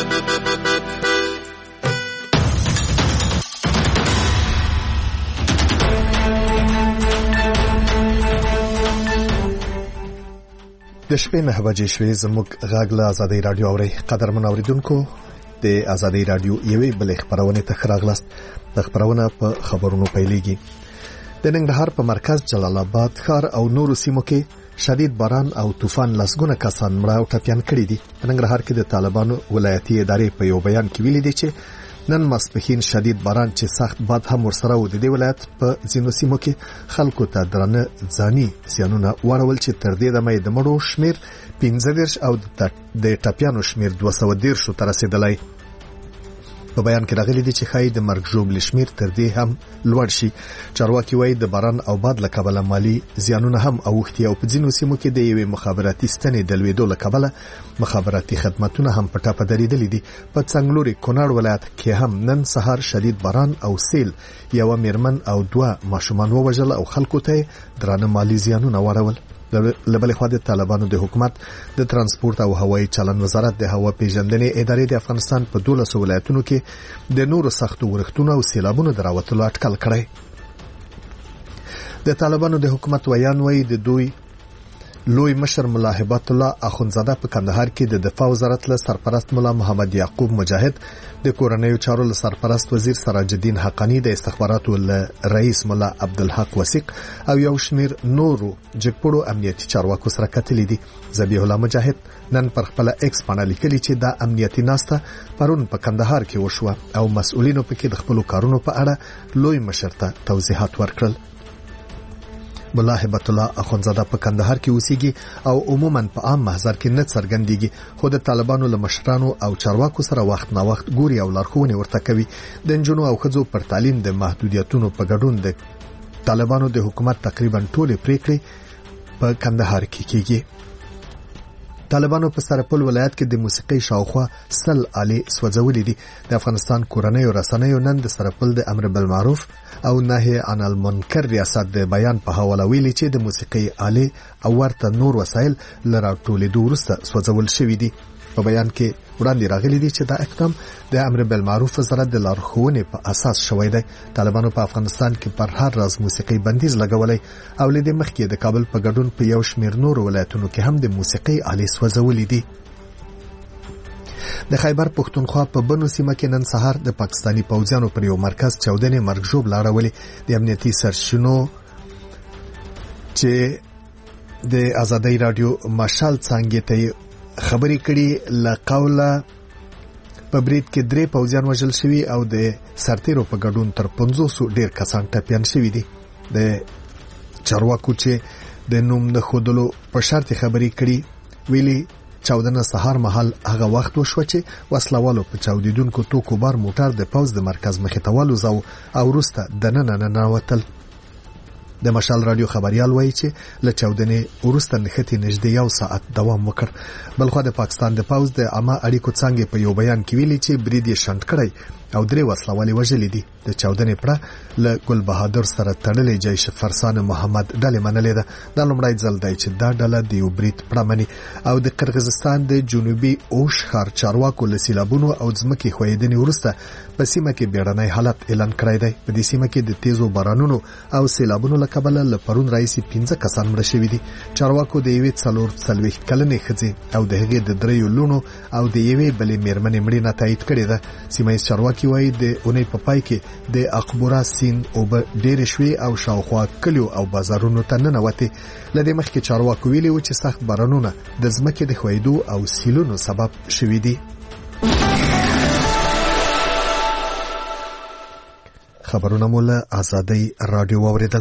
د شپې 9 بجې شوې زموږ غږ له آزادۍ رادیو اوري. قدرمن اوریدونکو د آزادۍ رادیو یوې بلې خبرونه ته راغلاست. د خبرونه په خبرونو پیلېږي. د ننګرهار په مرکز جلال آباد ښار او نورو سیمو کې شدید باران او طوفان لسګونه کسان مړه او ټپيان کړي دي. په ننګرهار کې د طالبانو ولایتي ادارې په یو بیان کې ویلي دي چې نن ماسپښین شدید باران چې سخت باد هم ورسره و د دې ولایت په ځینو سیمو کې خلکو ته درنه ځاني زیانونه واړول چې تر دې دمه د مړو شمیر 15 او د ټپيانو شمیر 210 ته رسیدلی. په بیان کې راغلي دي چې خای د مرګ ژوبل شمیر تر دې هم لوړ شي. چارواکي وایي د باران او باد له کبله مالی زیانونه هم اوښتي او په ځینو سیمو کې د یوې مخابراتي ستنې د لویدو له کبله مخابراتي خدماتونه هم په ټاپه درېدلي دي. په څنګلوري کونړ ولایت کې هم نن سهار شدید باران او سیل یو میرمن او 2 ماشومان ووژل او خلکو ته درانه مالی زیانونه واړول. لبل خو د طالبانو د حکومت د ترانسپورت او هوایي چلن وزارت د هوا پیژندنې ادارې د افغانستان په 12 ولایتونو کې د نورو سختو ورښتونو او سیلابونو دراوتلو اټکل کړی. د طالبانو د حکومت ویان وایي د دوی لوی مشر ملا هبت الله اخونزاده په کندهار کې د دفاع وزارت له سرپرست ملا محمد یعقوب مجاهد د کورنیو چارو له سرپرست وزیر سراج الدین حقانی د استخباراتو له رئیس ملا عبدالحق وثیق او یو شمیر نورو جګپړو امنیتي چارواکو سره کتلې دي. ذبیح الله مجاهد نن پر خپل ایکس باندې لیکلي چې دا امنیتي ناسته پرون په کندهار کې وشوه او مسؤلینو پکې د خپل کارونو په اړه لوی مشر ته توضیحات ورکړل. ملا هبت الله اخونزاده په کندهار کې اوسېږي او عموما په عام محضر کې نه څرګندېږي، خو د طالبانو له مشرانو او چارواکو سره وخت نا وخت ګوري او لارښوونې ورته کوي. د نجونو او ښځو پر تعلیم د محدودیتونو په ګډون د طالبانو د حکومت تقریبا ټولې پریکړې په کندهار کې کیږي. طالبانو په سرپل ولایت کې د موسیقي شاوخوا 100 آلې سوځولې دي. د افغانستان کورنیو رسنیو نن د سرپل د امر بالمعروف او نهي عن المنکر ریاست د بیان په حواله ویلي چې د موسیقي آلې او ورته نور وسایل لرا ټولېدو وروسته سوځول شوي دي. په بیان کې وړاندې راغلي دي چې دا اقدام د امر بالمعروف وزارت د لارښوونې په اساس شوی دی. طالبانو په افغانستان کې پر هر راز موسیقي بندیز لګولې او لدې مخکې د کابل په ګډون په یو شمیر نور ولایتونو کې هم د موسیقي آلې سوځولې دي. د خیبر پښتونخوا په بنو سیمه کې نن سهار د پاکستانی پوځیانو پر یو مرکز چاودنې مرګ ژوبل اړولې. د امنیتي سرچینو چې د آزادۍ رادیو مشال څنګه ته خبرې کړي لقوله په برید کې 3 پوځیان وژل شوي او د سرتیرو په ګډون تر 500 ډیر کسان ټپيان شوي دي. د چارواکو چې د نوم نه خودلو په شرط خبرې کړي ویلي چاودنه سهار مهال هغه وخت وشو چې وسلوالو په چاودیدونکو توکو بار موټر د پوځ د مرکز مخې ته والوزاو او وروسته دننه ننوتل. د مشال رادیو خبريال وایي چې له چاودنې وروسته نښتې نږدې 1 ساعت دوام وکړ. بلخو د پاکستان د پوځ د عامه اړیکو څنګه په یو بیان کې ویلي چې برید یې شنډ کړی او 3 وسلوالې وژلې دي. د چاودنې پړه له ګل بهادر سره تړلې جیش فرسان محمد ډلې منلې ده. دا لومړی ځل دی چې دا ډله د یو برید پړه مني او د قرغیزستان د جنوبي اوش ښار چارواکو له سیلابونو او ځمکې ښویېدنې وروسته په سیمه کې بیړنی حالت اعلان کړی دی. په دې سیمه کې د تیزو بارانونو او سیلابونو له کبله له پرون راځي 15 کسان مړه شوي دي. چارواکو د یوې 40 کلنې ښځې او د هغې د 3 لونو او د یوې بلې میرمنې مړینه تایید کړې ده. سیمه ییز چارواکي وایي د اونۍ په پای کې د اقبورا سیند اوبه ډېرې شوې او شاوخوا کلیو او بازارونو ته ننوتې. له دې مخکې چارواکو ویلي و چې سخت بارانونه د ځمکې د ښویېدو او سیلونو سبب شوي دي. خبرونه مو له آزادۍ رادیو واوریدل.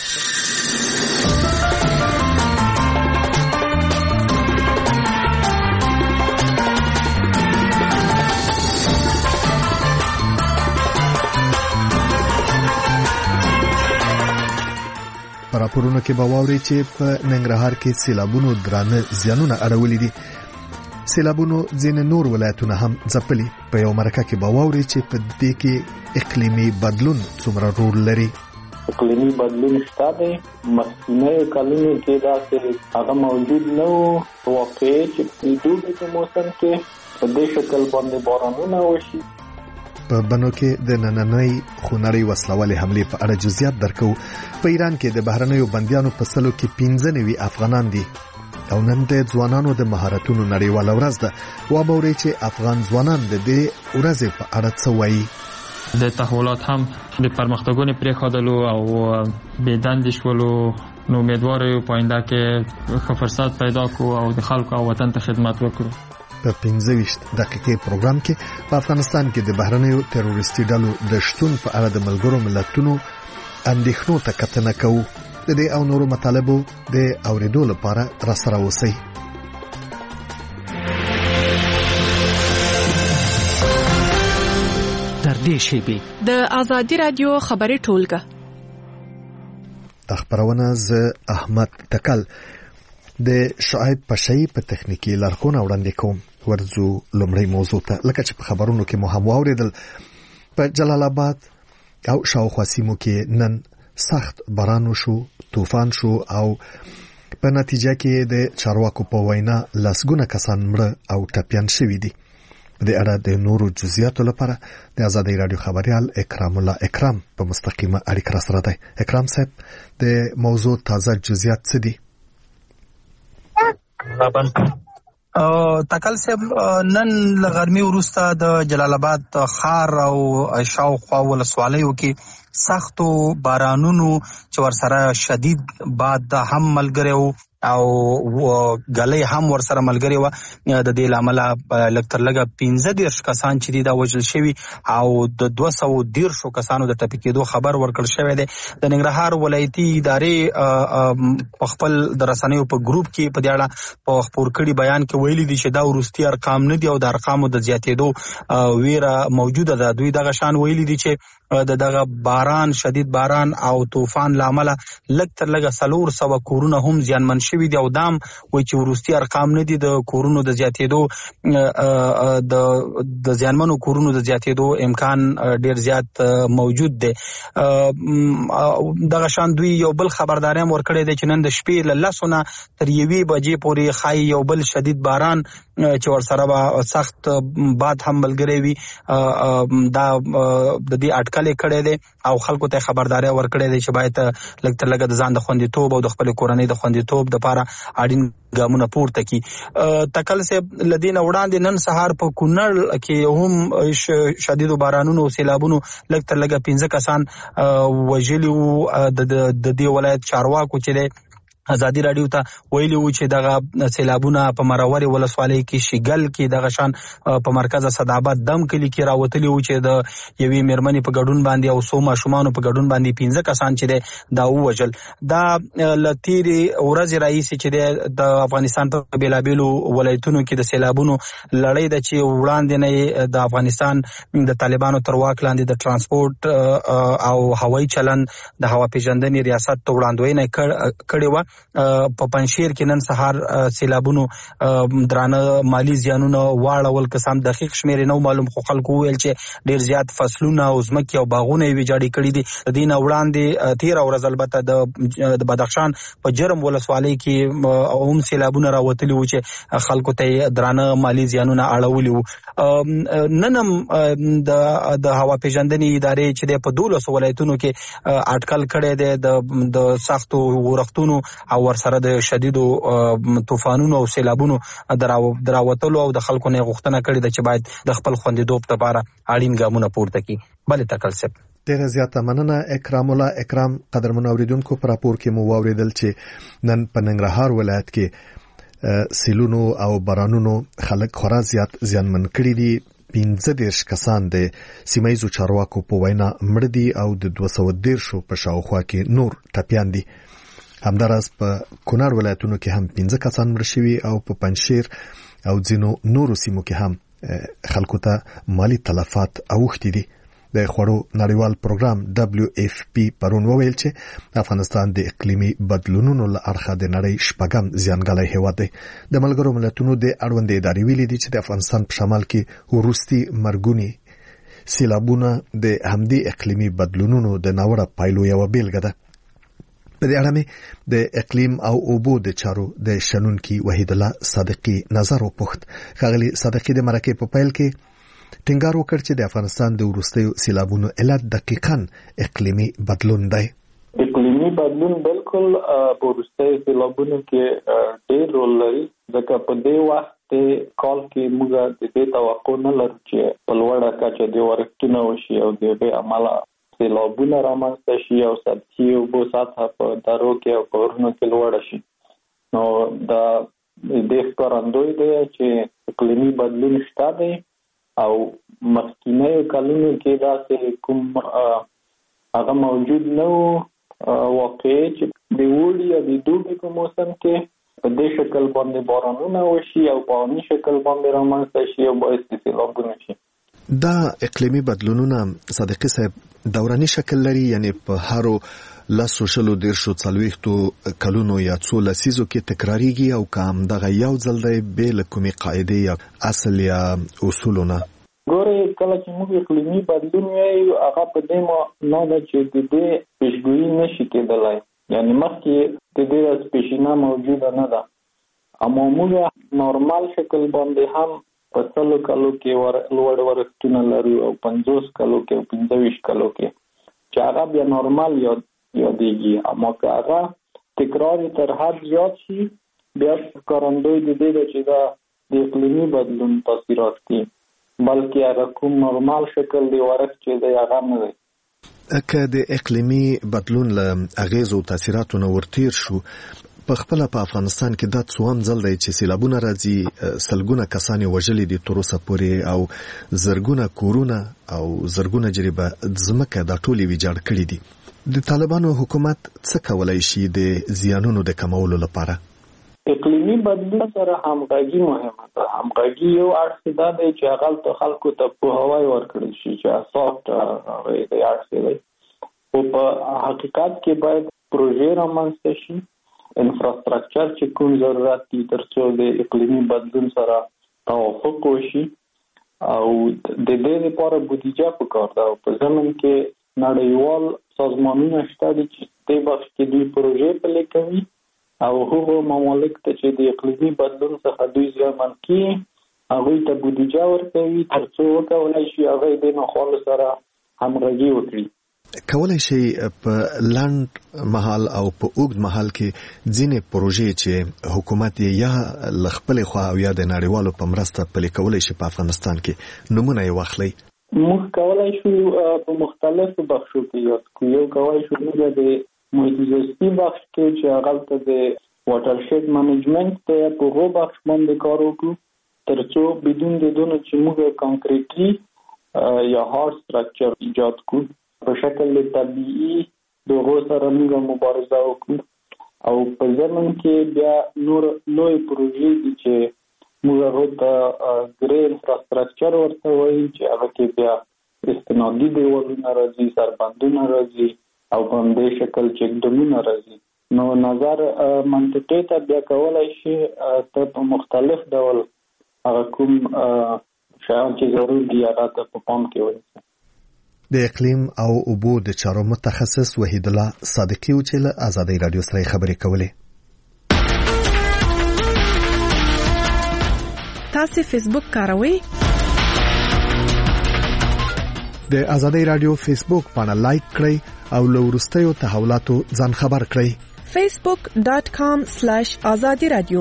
راپورونه کې به واوري چې په ننګرهار کې سیلابونو درانه زیانونه اړولې دي. سیلابونو ځینې نور ولایتونه هم ځپلي. په یو مرکه کې به واوري چې په دې کې اقلیمي بدلون څومره رول لري. اقلیمي بدلون شته دی. مخکینی کلونو کې دا هغه موجود نه و. واقعي چې په دوبي کې موسم کې په دې شکل باندې بارانونه وشي. په بنو کې د نننۍ خونړۍ وسلوالې حملې په اړه جزئیات درکو. په ایران کې د بهرنیو بندیانو په سلو کې 15 افغانان دي او نن د ځوانانو د مهارتونو نړیواله ورځ ده. وابوري چې افغان ځوانان د دې ورځې په اړه څه وایي. د تحولات هم د پرمختګونو پریښودلو او بيدند شولو نو امیدوار یو پاینده کې فرصت پیدا کو او د خلکو او وطن ته خدمت وکړو. په 15 دقیقې پروګرام کې په افغانستان کې د بهرنیو تروریستي ډلو د شتون په اړه د ملګرو ملتونو اندېښنو ته کتنه کوو. د دې او نورو مطالبو د اوریدو لپاره را سره اوسئ. تر دې شیبې د آزادي رادیو خبري ټولګه د خبرونه ز احمد تکل د شعیب پشای په تخنیکی لارښوونه وړاندې کوم. ورځو لومړی موضوع ته. لکه چې په خبرونو کې مو هم واوریدل، په جلال آباد او شاوخوا سیمو کې نن سخت باران وشو، طوفان شو او په نتیجه کې د چارواکو په وینا لسګونه کسان مړه او ټپيان شوي دي. د اړه د نورو جزئیاتو لپاره د آزادۍ رادیو خبريال اکرام الله اکرام په مستقیمه اړیکه سره دی. اکرام صاحب، د موضوع تازه جزئیات څه دي؟ تکل صاحب، نن لغرمي وروسته د جلال آباد ښار او شاوخوا ولسوالیو کې سختو بارانونو چې ورسره شدید باد هم ملګری او غلې هم ورسره ملګری و. د دې لامل لکتر لګه 15 کسان چې دا وژل شوی او د 213 کسانو د ټپي کېدو خبر ورکړ شوی دی. د ننګرهار ولایتي ادارې په خپل د رسنیو په ګروپ کې په دې اړه په خبر کړي بیان کې ویلي دي چې دا ورستي ارقام نه دي او د ارقامو د زیاتېدو ویره موجوده ده. دوی دغه شان ویلي دي چې دغه باران، شدید باران او طوفان لامل لکتر لګه 400 کورونه هم زیانمن شوي دي او دام وایي چې ورستي ارقام نه دي. د کورونو د زیاتېدو د زیانمنو کورونو د زیاتېدو امکان ډیر زیات موجود دی. دغه شان دوی یو بل خبرداري هم ورکړی دی چې نن د شپې له 10 نه تر 1 بجې پورې خای یو بل شدید باران چې ورسره به سخت باد هم ملګری وي دا د دې اټکل کړی دی او خلکو ته خبرداري ورکړی دی چې باید لکتر لګه د ځان د خوندیتوب او د خپل کورنۍ د خوندیتوب لپاره اړین ګامونه پورته کی. تکل صاحب، لدین وړاندې نن سهار په کونړ کې هم شدید بارانونو او سیلابونو لکتر لګه 15 کسان وژلي وو. د دې ولایت چارواکو چې آزادی رادیو ته ویلي وو چې دغه سیلابونه په مروري ولسوالۍ کې شګل کې دغه شان په مرکز صداباد دم کلی کې راوتلی وو چې د یوې میرمنې په ګډون باندې او سو ماشومان په ګډون باندې 15 کسان چې دا وژل. دا لتیری ورځ رئیس چې د افغانستان په بیلابیلو ولایتونو کې د سیلابونو لړۍ د چې وړاندې نه د افغانستان د طالبانو تر واک لاندې د ترانسپورت او هوایي چلن د هوا پیژندنې ریاست ته وړاندوینه کړې و. په پنځشیر کې نن سهار سیلابونو درانه مالی زیانونه واړول. قسم دقیق شمیر نو معلوم، خو خلکو ویل چې ډیر زیات فصلونه او ځمکې او باغونه ویجاړي کړي دي. د دین وړاندې 13 ورځ البته د بدخشان په جرم ولسوالۍ کې هم سیلابونه راوتلي وو چې خلکو ته درانه مالی زیانونه اړولي وو. ننم د هوا پیژندنې ادارې چې په 12 ولایتونو کې اټکل کړي دي د سختو ورښتونو او ورسره د شدیدو طوفانونو او سیلابونو دراوتلو او د خلکو نه غوښتنه کړې ده چې باید د خپل خوندیتوب لپاره اړین ګامونه پورته کړي. بلې تکل صاحب، ډیره زیاته مننه اکرام الله اکرام. قدرمن اوریدونکو، پر راپور کې مو واوریدل چې نن په ننګرهار ولایت کې سیلونو او بارانونو خلک خورا زیات زیانمن کړي دي. 15 کسان د سیمایي چارواکو په وینا مړه دي او د 213 په شاوخوا کې نور ټپيان دي. همدارس په کونړ ولایتونو کې هم 15 کسان مړه شوي او په پنځشیر او ځینو نورو سیمو کې هم خلکو ته مالی تلفات اوښتي دي. د خوړو نړیوال پروګرام WFP پرون وویل چې افغانستان د اقلیمي بدلونونو له اړخه د نړۍ شپږم زیانګالی هیواد دی. د ملګرو ملتونو د اړوند ادارې ویلي دي چې د افغانستان په شمال کې وروستي مرګونی سیلابونه د همدې اقلیمي بدلونونو د ناوړه پایلو یو بیلګه ده. په دې اړه مې د اقلیم او اوبو د چارو د شنونکي وحید الله صادقي نظر وپوښت. ښاغلي صادقي د مرکې په پیل کې ټینګار وکړ چې د افغانستان د وروستیو سیلابونو علت دقیقاً اقلیمي بدلون دی. اقلیمي بدلون بالکل په وروستیو سیلابونو کې ډېر رول لري، ځکه په دې وخت کال کې موږ د دې توقع نه لرو چې په لوړه کچه د ورښتونه وشي او د دې عمله سیلابونه رامنځته شي او سطحي اوبو سطحه په درو کې او په غرونو کې لوړه شي. نو دا دې ښکارندوی دی چې اقلیمي بدلون شته دی او مخکینیو کلونو کې داسې کوم هغه موجود نه و. واقعي چې د وړي او د دوبي په موسم کې په دې شکل باندې بارانونه وشي او په عامي شکل باندې رامنځته شي او باعث د سیلابونه شي. دا اقلیمي بدلونونه صادقي صاحب دوراني شکل لري، یعنی په هرو لاسو شلو دیرشو څلوېښتو کلونو یا څو لسیزو کې تکراریږي او کام دغه یو ځل دی بې له کومې قاعدې یا اصل یا اصولونه. ګورې کله چې موږ اقلیمي بدلون وایو هغه په دې معنا ده چې د دې پیشګویي نشي کېدلی، یعنی مخکې د دې پیشینه موجوده نه ده، اما موږ نورمال شکل باندې هم په 100 کلو کې لوړ ورښتونه لرو او 50 کلو کې او 25 کلو کې چې هغه بیا نورمال یادېږي. اما که هغه تکرار تر حد زیات شي بیا ښکارندوی د دې ده چې دا د اقلیمي بدلون تاثیرات دي، بلکې هغه کوم نورمال شکل دی ورښت چې دی هغه نه دی. که د اقلیمي بدلون له اغیزو او تاثیراتو نه ورتیر شو، په خپل په افغانستان کې دا څوام ځل دی چې سیلابونه راځي، سلګونه کسان وژلي دي تر اوسه پورې او زرګونه کورونه او زرګونه جریبه ځمکه دا ټول ویجاړ کړي دي. د طالبانو حکومت څه کولای شي د زیانونو د کمولو لپاره؟ اقلیمي بدلون سره همغږي مهمه ده. همغږي یو اړخ دا دی چې هغه خلکو ته پوهاوی ورکړل شي چې اساس هغه د اړخ دی، او په حقیقت کې باید پروژې رامنځته شي، انفراستراکچر چې کوم ضرورت دي ترڅو د اقلیمي بدلون سره توافق وشي او د دې لپاره بودیجه پکار ده. او په زمن کې نړیوال سازمانونه شته دي چې د بخش کې دوی پروژې پلي کوي او هغه ممالک ته چې د اقلیمي بدلون څخه دوی زیانمن کیږي هغه ته بودیجه ورکوي ترڅو وکولای شي هغه د نخول سره همغږي وکړي. کولای شي په لنډ مهال او په اوږد مهال کې ځینې پروژې چې حکومت یا لخپل خو او یا د نړیوالو په مرسته پلي کولای شي په افغانستان کې نمونه یې واخلي. موږ کولای شو په مختلفو بخشو کې یاد کو. یو کولای شو موږ د محیط زیستی بخش کې چې هغه ته د واټرشید منیجمنت ته په هغه بخش باندې کار وکړو ترڅو بدون د دونه چې موږ کانکریټي یا هارد سټرکچر ایجاد کړو په شکل طبيعي دغه سره موږ مبارزه وکړو او په زمن کې بیا نور لوی پروژې دي چې موږ ورته ګری انفراستراکچر ورته وایي چې هغه کې بیا استنادي دیوالونه راځي، سربندونه راځي او په دې شکل چې ډمونه راځي. نو نظر منطقي ته بیا کولای شي ته په مختلف ډول هغه کوم شیان چې ضروري دي هغه ته په پام کې ونیسي. د اقلیم او اوبو د چارو متخصص وحید الله صادقي و چې له آزادۍ رادیو سره خبرې کولې. تاسو فیسبوک کاروئ؟ د آزادۍ رادیو فیسبوک پاڼه لایک کړئ او له وروستیو تحولاتو ځان خبر کړئ. facebook.com/azadiradio.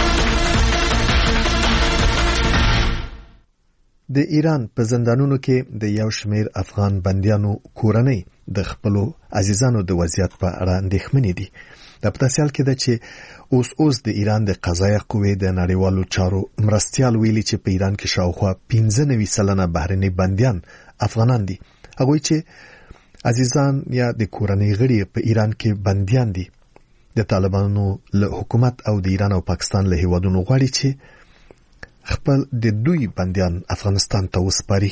د ایران په زندانونو کې د یو شمېر افغان بندیانو کورنۍ د خپلو عزیزانو د وضعیت په اړه اندېښمنې دي. د پتاسیال کې ده چې اوس د ایران د قضایه قوې د نړیوالو چارو مرستیال ویلي چې په ایران کې شاوخوا 95% بهرني بندیان افغانان دي. هغوی چې عزیزان یا د کورنۍ غړي په ایران کې بندیان دي د طالبانو له حکومت او د ایران او پاکستان له هیوادونو غواړي چې خپل د دوی بندیان افغانستان ته وسپاري.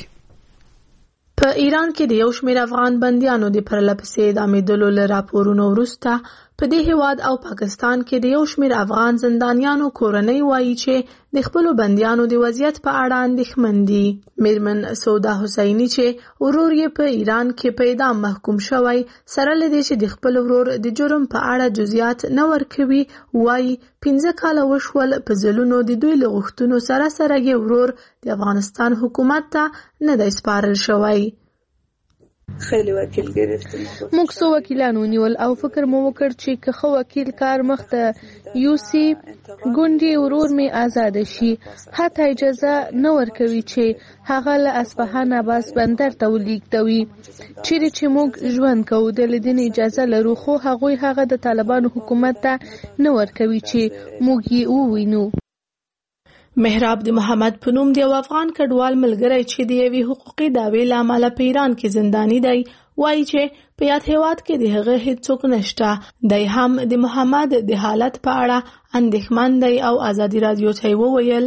په ایران کې د یو شمېر افغان بندیانو د پرلپسې اعدامېدلو له راپورونو وروسته په دې هیواد او پاکستان کې د یو شمېر افغان زندانیانو کورنۍ وایي چې د خپلو بندیانو د وضعیت په اړه اندېښمن دي. میرمن سودا حسینی چې ورور یې په ایران کې په اعدام محکوم شوی، سره له دې چې د خپل ورور د جرم په اړه جزئیات نه ورکوي، وایي 15 کاله وشول په ځلونو د دوی له غوښتنو سره یې ورور د افغانستان حکومت ته نه دی سپارل شوی. خیلی وکیل گرفتیم. موږ څو وکیلان ونیول او فکر مو وکړ چې که ښه وکیل کار مخته یوسي ګوندې ورور مې آزاد شي. حتی اجازه نه ورکوي چې هغه له اصفهان عباس بندر ته ولېږدوي چیرې چې موږ ژوند کوو. د لیدنې اجازه لرو خو هغوی هغه د طالبانو حکومت ته نه ورکوي چې موږ یې ووینو. محراب د محمد په نوم د یو افغان کډوال ملګری چې د یوې حقوقي دعوې له امله په ایران کې زنداني دی وایي چې په یاد هیواد کې د هغه هیڅوک نشته. دی هم د محمد د حالت په اړه اندېښمن دی او ازادي رادیو ته وویل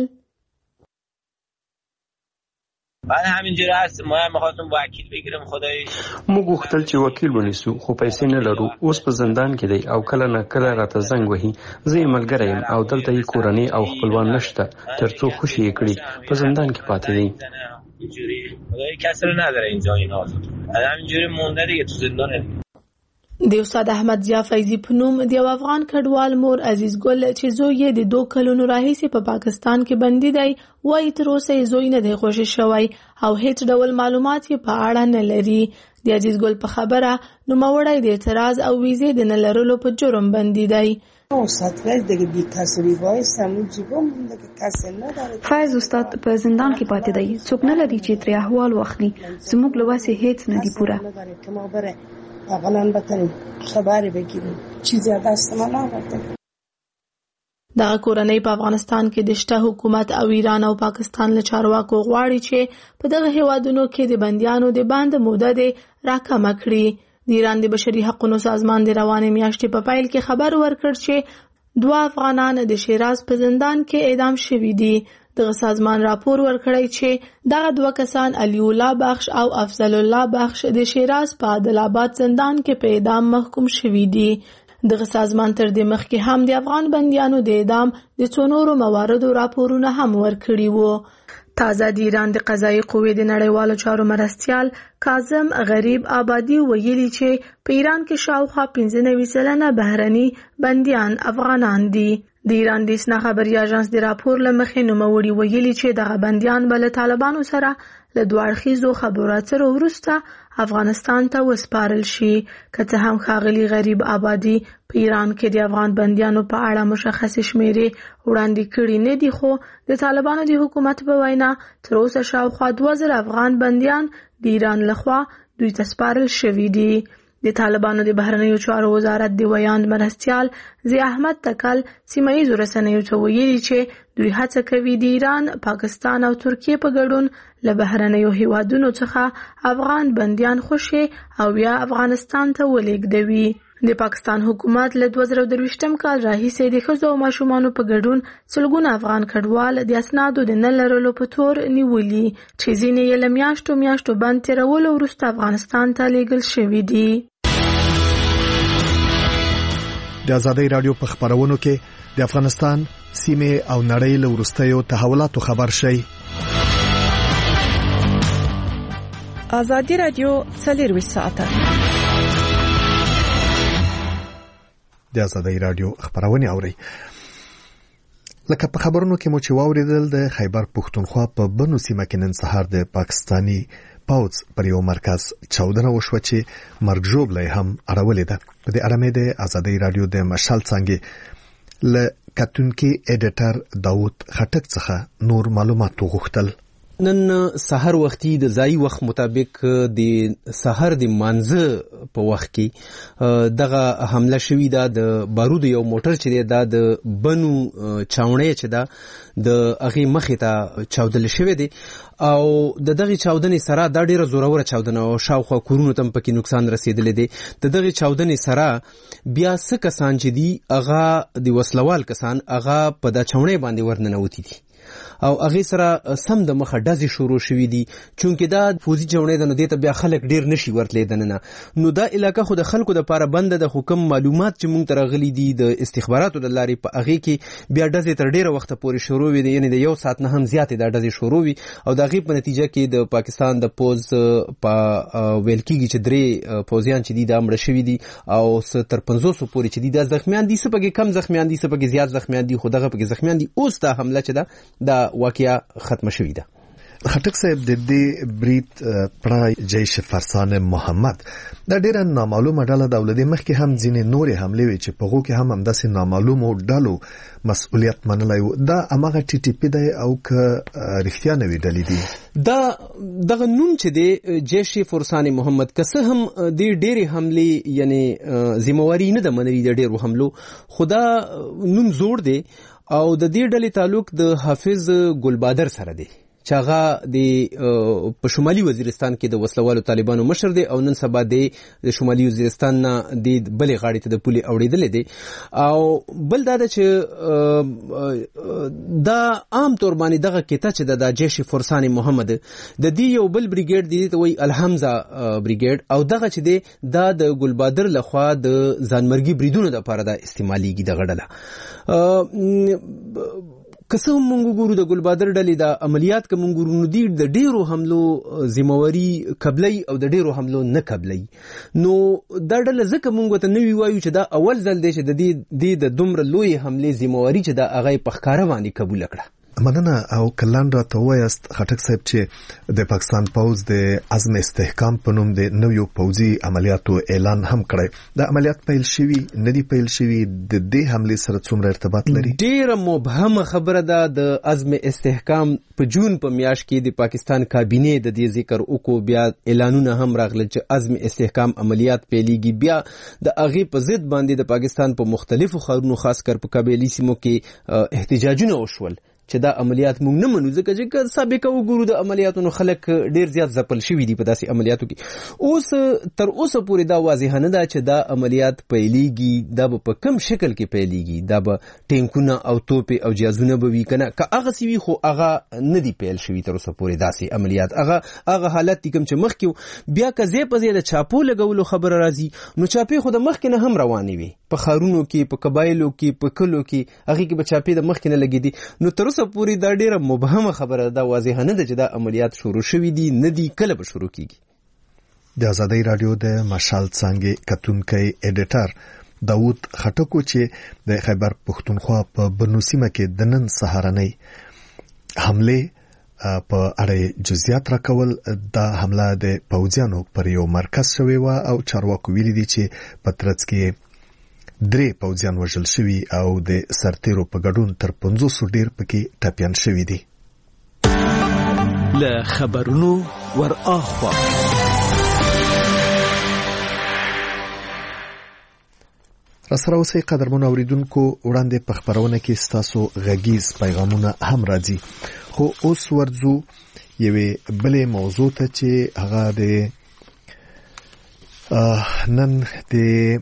بعد همینجوری هست. ما هم می‌خواستم وکیل بگیرم خدایش. موږ غوښتل چې وکیل ونیسو خو پیسې نه لرو. اوس په زندان کې دی او کله نه کله راته زنګ وهي. زه یې ملګری یم او دلته یې کورنۍ او خپلوان نشته ترڅو خوشی یې کړي. په زندان کې پاتې دی. اینجوری خدای کس رو نداره اینجا. اینا همینجوری مونده دیگه تو زندان. د استاد احمد ضیا فیضی په نوم د یو افغان کډوال مور عزیز ګل چې زوی یې د 2 کلونو راهیسې په پاکستان کې بندي دی وایي تر اوسه یې زوی نه دی خوشی شوی او هیڅ ډول معلومات یې په اړه نه لري. د عزیز ګل په خبره نوموړی د اعتراض او ویزې د نه لرلو په جرم بندي دی. فایز استاد په زندان کې پاتې دی. څوک نه لري چې ترې احوال واخلي. زموږ له وسې هیڅ نه دی پوره. اقلن بکنیم خبری بگیریم چیزی از دست ما نآورده. دغه کورنۍ په افغانستان کې د شته حکومت او ایران او پاکستان له چارواکو غواړي چې په دغه هیوادونو کې د بندیانو د بند موده د راکمه کړي. د ایران د بشري حقوقو سازمان د روانې میاشتې په پیل کې خبر ورکړ چې 2 افغانان د شیراز په زندان کې اعدام شوي دي. دغه سازمان راپور ورکړی چې دغه 2 کسان علی الله بخش او افضل الله بخش د شیراز په عادل آباد زندان کې په اعدام محکوم شوي دي. دغه سازمان تر دې مخکې هم د افغان بندیانو د اعدام د څو نورو مواردو راپورونه هم ورکړي وو. تازه د ایران د قضایي قوې د نړیوالو چارو مرستیال کاظم غریب آبادي ویلي چې په ایران کې شاوخوا 95 سلنه بهرني بندیان افغانان دي. د ایران د اسنا خبري اژانس د راپور لمخې نوموړي ویلي چې دغه بندیان بل طالبانو سره له دوه اړخیزو خبرو اترو وروسته افغانستان ته وسپارل شي. که څه هم ښاغلي غریب آبادي په ایران کې د افغان بندیانو په اړه مشخص شمیرې وړاندې کړي نه دي خو د طالبانو د حکومت په وینا تر اوسه شاوخوا 2000 افغان بندیان د ایران لخوا دوی ته سپارل شوي دي. د طالبانو د بهرنیو چارو وزارت د ویاند مرستیال ضیا احمد تکل سیمایي رسنیو ته ویلي چې دوی هڅه کوي د ایران، پاکستان او ترکیه په ګډون له بهرنیو هیوادونو څخه افغان بندیان خوشي او یا افغانستان ته ولېږدوي. د پاکستان حکومت له 2023م کال راهیسې د ښځو او ماشومانو په ګډون سلګونه افغان کډوال د اسنادو د نه لرلو په تور نیولي چې ځینې یې له میاشتو بند تېرولو وروسته افغانستان ته لیږل شوي دي. د ازادۍ رادیو په خبرونو کې د افغانستان سیمه او نړۍ له وروستیو تحولاتو خبر شي. ازادۍ رادیو 24 ساعته د ازادۍ رادیو خبرونه اوري. لکه په خبرونو کې مو چې واوریدل د خیبر پښتونخوا په بنو سیمه کې نن سهار د پاکستانی پاوڅ پر یو مرکز چاودنه وشوه چې مرګ ژوبله هم اړولې ده. د اړمې د ازادۍ رادیو د مشال څنګه ل کتونکي ایډیټر داوود خټک څخه نور معلومات وغوښتل. نن سحر وختي د ځای وخت مطابق د سحر د مانزه په وخت کې دغه حمله شوې ده د بارود یو موټر چې دا د بنو چاونې چې دا د هغه مخې ته چاودل شوې دي او د دغه چاودنې سره دا ډیره زوروره چاودنه او شاوخوا کورونو تم پکې نقصان رسیدلې دي. د دغه چاودنې سره بیا څه کسان چې دي هغه د وسلوال کسان هغه په د چاونې باندې ورننوتی دي او هغه سره سم د مخه ډزې شروع شوې دي چونکه دا فوزي جوړې د نو دې ته بیا خلک ډیر نشي ورتلې دنه نو دا علاقہ خو د خلکو د لپاره بند د حکم معلومات چې مونږ ترغلي دي د استخباراتو د لارې په هغه کې بیا ډزې تر ډیره وخت پورې شروع وي یعنی د 1 ساعت نه هم زیاتې د ډزې شروع وي او د هغه په نتیجه کې د پاکستان د پوز په ویل کېږي چې درې پوزیان چې دي د امر شوی دي او تر 500 پورې چې دي د زخمیان دي سپږی کم زخمیان دي سپږی زیات زخمیان دي خو دغه پکې زخمیان دي اوس دا حمله چې دا واقعیا ختم شوې ده. خټک صاحب د دې بریټ پړای جیش فرسان محمد دا ډیره نامعلومه ډله د ولدي مخکې هم ځینې نورې حملې وي چې په هغو کې هم همداسې نامعلومو ډلو مسؤلیت منلی و دا هماغه ټي ټي پی دی او که رښتیا نوې ډلې دي دا دغه نوم چې دی جیش فرسان محمد که څه هم د ډېرې حملې یعنی ذمہواري نه ده منلې د ډېرو حملو خو دا نوم زوړ دی او د دې ډلې تعلق د حافظ ګلبادر سره دی چې هغه د په شمالي وزیرستان کې د وسلوالو طالبانو مشر دی او نن سبا د شمالي وزیرستان نه د بلې غاړې ته د پولي اوړېدلې دی او بل دا چې دا عام طور باندې دغه کته چې د جیش فرسان محمد د دې یو بل بریګیډ دی ته وایي الحمزه بریګیډ او دغه چې دی دا د ګلبادر لخوا د ځانمرګي بریدونو لپاره دا استعماليږي د غړله کسه مونږ ګورو د ګلبادر ډلې د عملیات کوم ګورو نو د ډیرو حملو ذمہواری قبلي او د ډیرو حملو نه قبلي نو دا ډله ځکه مونږ ته نوی وایو چې دا اول ځل دی چې د دومره لوی حملې ذمہواری چې دا هغه په ښکارا باندې قبول کړه. مننه او کلان را ته وایست خټک صاحب چې د پاکستان پوز د عزم استحکام په نوم د نویو پوزي عملیاتو اعلان هم کړی د عملیات پیل شوی ندی پیل شوی د دې حمله سره څومره ارتباط لري؟ ډیره مبهمه خبره ده د عزم استحکام په جون په میاشت کې د پاکستان کابینه د دې ذکر وکړو بیا اعلانونه هم راغله چې عزم استحکام عملیات پیلېږي بیا د هغه په ضد باندې د پاکستان په مختلفو ښارونو خاص کر په قبایلی سیمو کې احتجاجونه وشول چې دا عملیات مونږ نه منو ځکه چې سابقه وګورو د عملیاتونو خلک ډیر زیات ځپل شوي دي په داسې عملیاتو کې اوس تر اوسه پورې دا واضح نه ده چې دا عملیات پیلېږي دا به په کم شکل کې پیلېږي دا به ټینکونه او توپې او جهازونه به وي کنه که هغه سی وي خو هغه نه دي پیل شوي تر اوسه پورې داسې عملیات هغه حالت دي کوم چې مخکې بیا که ځای په ځای د چاپو لګولو خبره راځي نو چاپې خو د مخکې نه هم روانې وي په ښارونو کې په قبایلو کې په کلو کې هغې کې به چاپې د مخکې نه لګېدي نو تر اوسه پورې دا ډیره مبهمه خبره دا واضح نه ده چې دا عملیات شروع شوي دي نه دي کله به شروع کیږي. د ازادۍ رادیو د مشال څانګې کتونکی ایډیټر داود خټکو چې د خیبر پښتونخوا په بنو سیمه کې د نن سهارنۍ حمله په اړه جزئیات راکول دا حمله د پوځیانو پر یو مرکز شوی و او چارواکو ویلي دي چې په ترڅ کې 3 پوځیان وژل شوي او د سرتیرو په ګډون تر 500 ډیر پکې ټاپیان شوي دي. له خبرونو ور اخوا راسره اوسئ قدرمن اوریدونکو وړاندې په خبرونه کې ستاسو غږیز پیغامونه هم راځي خو اوس ورځو یوې بلې موضوع ته چې هغه د نن د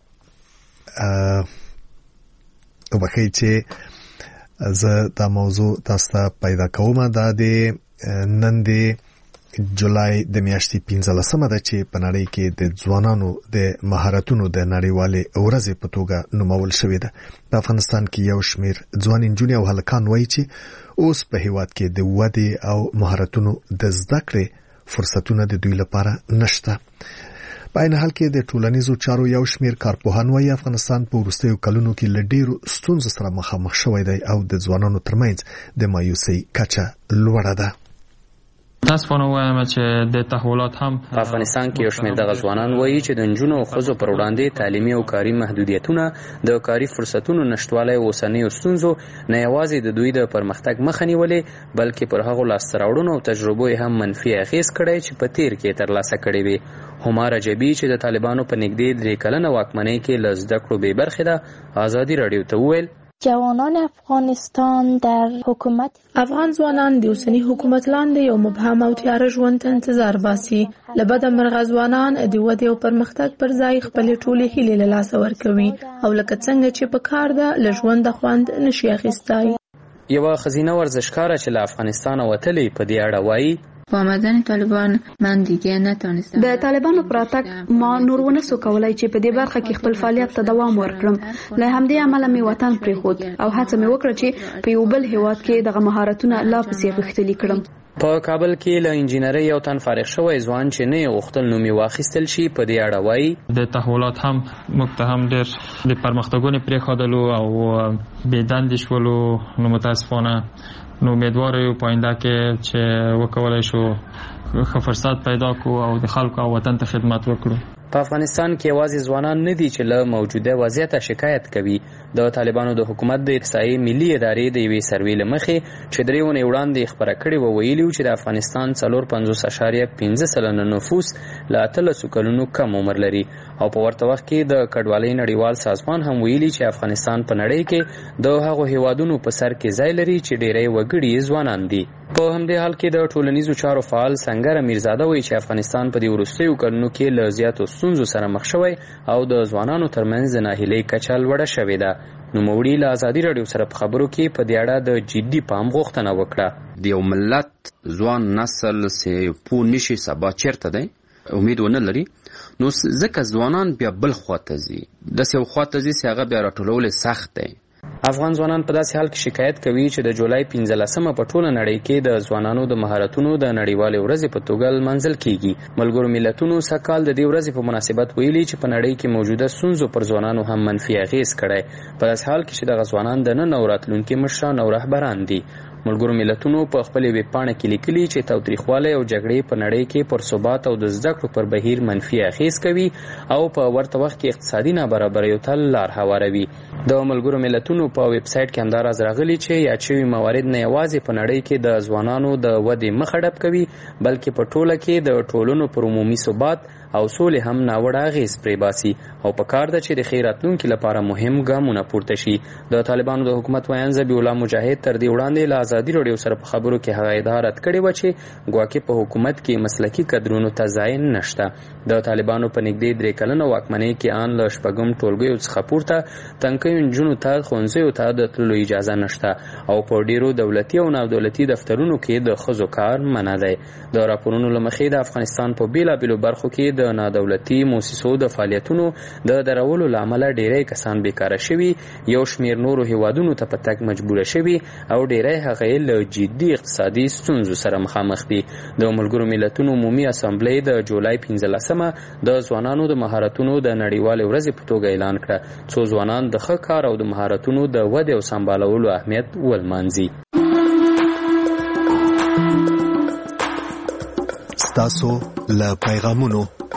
وبخې چې زه دا موضوع تاسو ته پیدا کوم دا د نن د جولای د میاشتې 15مه ده چې په نړۍ کې د ځوانانو د مهارتونو د نړیوالې ورځې په توګه نومول شوې ده. په افغانستان کې یو شمیر ځوان نجونې او هلکان وایي چې اوس په هیواد کې د ودې او مهارتونو د زده کړې فرصتونه د دوی لپاره نشته. په عین حال کې د ټولنیزو چارو یو شمیر کارپوهان وايي افغانستان په وروستیو کلونو کې له ډیرو ستونزو سره مخامخ شوی دی او د ځوانانو ترمنځ د مایوسۍ کچه لوړه ده. تاسو وایم چې د تحولات هم په افغانستان کې یو شمېر د ځوانان وایي چې د نجونو او ښځو پر وړاندې تعلیمي او کاري محدودیتونه د کاري فرصتونو نشټوالی او اوسنیو ستونزو نه یوازې د دوی د پرمختګ مخه نیولې بلکې پر هغو لاسته راوړنو او تجربو یې هم منفي اغېز کړی چې په تیر کې ترلاسه کړې وي. همار جبی چې د طالبانو په نږدې 3 کلنه واکمنۍ کې له زده کړو بې برخې ده ازادي راډیو ته وویل جوانان افغانستان در حکومت افغان ځوانان د اوسني حکومت لاندې یو مبهم او تیاره ژوند ته انتظار باسي. له بده مرغه ځوانان د ودې او پرمختګ پر ځای خپلې ټولې هیلې له لاسه ورکوي او لکه څنګه چې په کار ده له ژونده خوند نشي اخیستی. یو خزینه ورزشکاره چې له افغانستان وتلې په دې اړه وایي با آمدن طالبان من دیگه نتونستم. د طالبانو پراتګ ما نور ونسو کولای چې په دې برخه کې خپل فعالیت ته دوام ورکړم. له همدې امله مې وطن پرېښود او هڅه مې وکړه چې په یو بل هیواد کې دغه مهارتونه لا پسې غښتلي کړم. په کابل کې له انجینرۍ یو تن فارغ شوی ځوان چې نه غوښتل نوم یې واخیستل شي په دې اړه وایي د تحولات هم موږ ته هم ډېر د پرمختګونې پرېښودلو او بېدندې شولو. نو متاسفانه نو امیدوار یو په آینده کې چې وکولای شو ښه فرصت پیدا کړو او د خلکو او وطن ته خدمت وکړو. په افغانستان کې یوازې ځوانان نه دي چې له موجوده وضعیت شکایت کوي. د طالبانو د حکومت د احصایې ملي ادارې د یوې سروې له مخې چې 3 ونې وړاندې خبره کړې وه ویلي چې د افغانستان 4.5% نفوس له 13 کلونو کم عمر لري او په ورته وخت کې د کډوالۍ نړیوال سازمان هم ویلي چې افغانستان په نړۍ کې د هغو هیوادونو په سر کې ځای لري چې ډېری وګړي ځوانان دي. په همدې حال کې د ټولنیزو چارو فعال سنگر امیرزاده وایي چې افغانستان په دې وروستیو کلونو کې له زیاتو ستونزو سره مخ شوی او د ځوانانو ترمنځ د ناهیلۍ کچه لوړه شوې ده. نوموړي له ازادي راډیو سره په خبرو کې په دې اړه د جدي پام غوښتنه وکړه. د یو ملت ځوان نسل چې پوه نشي سبا چیرته دی امید ونه لري نو ځکه ځوانان بیا بل خواته ځي داسې یو خواته ځي چې هغه بیا راټولول سخت دی. افغان ځوانان په داسې حال کې شکایت کوي چې د جولای 15 په ټوله نړۍ کې د ځوانانو د مهارتونو د نړیوالې ورځې په توګه لمانځل کیږي. ملګرو ملتونو سږکال د دې ورځې په مناسبت ویلي چې په نړۍ کې موجوده ستونزو پر ځوانانو هم منفي اغېز کړی په داسې حال کې چې دغه ځوانان د نن او راتلونکي مشران او رهبران دي. ملګرو ملتونو په خپلې ویبپاڼه کې لیکلي چې تاوتریخوالی او جګړې په نړۍ کې پر ثبات او د زده کړو پر بهیر منفي اغېز کوي او په ورته وخت کې اقتصادي نابرابریو ته لار هواروي. د ملګرو ملتونو په ویب سایټ کې همدا راز راغلي چې یاد شوي موارد نه یوازې په نړۍ کې د ځوانانو د ودې مخه ډپ کوي بلکې په ټوله کې د ټولنو پر عمومي ثبات او سولې هم ناوړه اغېز پرې باسي او په کار ده چې د ښې راتلونکي لپاره مهم ګامونه پورته شي. د طالبانو د حکومت ویاند ذبیح الله مجاهد تر دې وړاندې له ازادي راډیو سره په خبرو کې هغه ادعا رد کړې وه چې ګواکې په حکومت کې مسلکي کدرونو ته ځای نشته. د طالبانو په نږدې 3 کلنه واکمنۍ کې ان له 4 ټولګیو څخه پورته تنکیو نجونو ته ښوونځیو ته د تللو اجازه نشته او په ډیرو دولتي او نادولتي دفترونو کې د ښځو کار منع دی. د راپورونو له مخې د افغانستان په بیلابیلو برخو کې د نادولتي موسسو د فعالیتونو د درولو له امله ډیری کسان بیکاره شوي، یو شمیر نورو هیوادونو ته په تګ مجبوره شوي او ډیری هغه یې له جدي اقتصادي ستونزو سره مخامخ دي. د ملګرو ملتونو عمومي اسامبلې د جولای 15 د ځوانانو د مهارتونو د نړیوالې ورځې په توګه اعلان کړه څو ځوانان د ښه کار او د مهارتونو د ودې او سمبالولو اهمیت ولمانځي. ستاسو له پیغامونو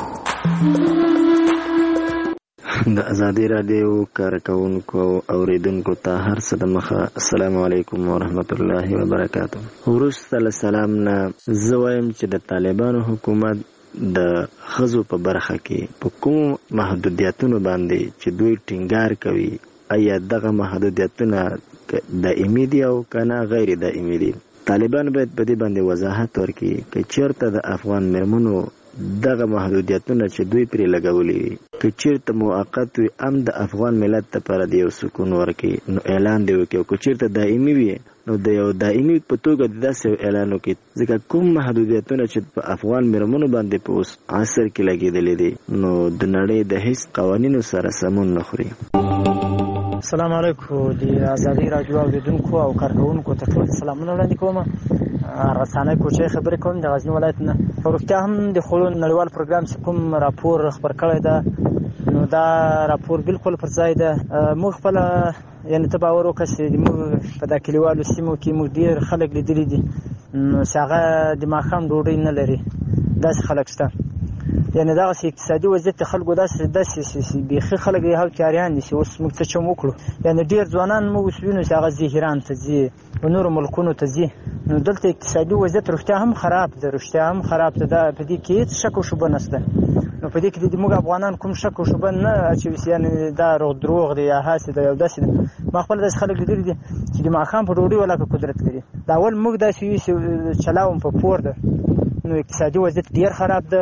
د ازادي راډیو کارکونکو او اوریدونکو ته هر څه د مخه السلام علیکم ورحمت الله وبرکاته. وروسته له سلام نه زه وایم چې د طالبانو حکومت د ښځو په برخه کې په کوم محدودیتونو باندې چې دوی ټینګار کوي آیا دغه محدودیتونه دایمي دي او کنه غیر دایمي دي. طالبان باید په دې باندې وضاحت ورکړي چې چیرته د افغان مېرمنو دغه محدودیتونه چې دوی پرې لګولي وي که چیرته موقت وي هم د افغان ملت لپاره د یو سکون ورکړي نو اعلان دی وکړي او که چیرته دایمي وي نو د یو دایمي په توګه داسې اعلان وکړي ځکه کوم محدودیتونه چې په افغان مېرمنو باندې په اوس عصر کې لګېدلي دي نو د نړۍ د هیڅ قوانینو سره سمون نه خوري. السلام علیکم د ازادي راډیو اوریدونکو او کارکونکو ته ټول سلامونه وړاندې کوم. رسانه کوچې خبرې کوم د غزنی ولایت نه. ورکه هم د خلون نړیوال پروګرام چې کوم راپور خبر کړی ده نو دا راپور بالکل پر ځای ده. موږ خپل یعنی ته باور وکړه چې موږ په دا کلیوالو سیمو کې موږ ډېر خلک لیدلي دي نو چې هغه د ماښام ډوډۍ نه لري داسې خلک شته. یعنی دغسې اقتصادي وضعیت د خلکو داسې بیخي خلک یې هم تیاریان دي چې اوس موږ څه چم وکړو. یعنی ډېر ځوانان موږ اوس وینو چې هغه ځي ایران ته ځي په نورو ملکونو ته ځي نو دلته اقتصادي وضعیت رښتیا هم خراب ده په دې کې هېڅ شک او شبه نشته. نو په دې کې د موږ افغانان کوم شک او شبه نه اچوي چې یعنې دا دروغ دی یا هسې ده یو داسې ده. ما خپله داسې خلک لیدلي دي چې د ماښام په ډوډۍ ولاکه قدرت لري. دا اول موږ داسې یو چلاوم په پور ده نو اقتصادي وضعیت ډېر خراب ده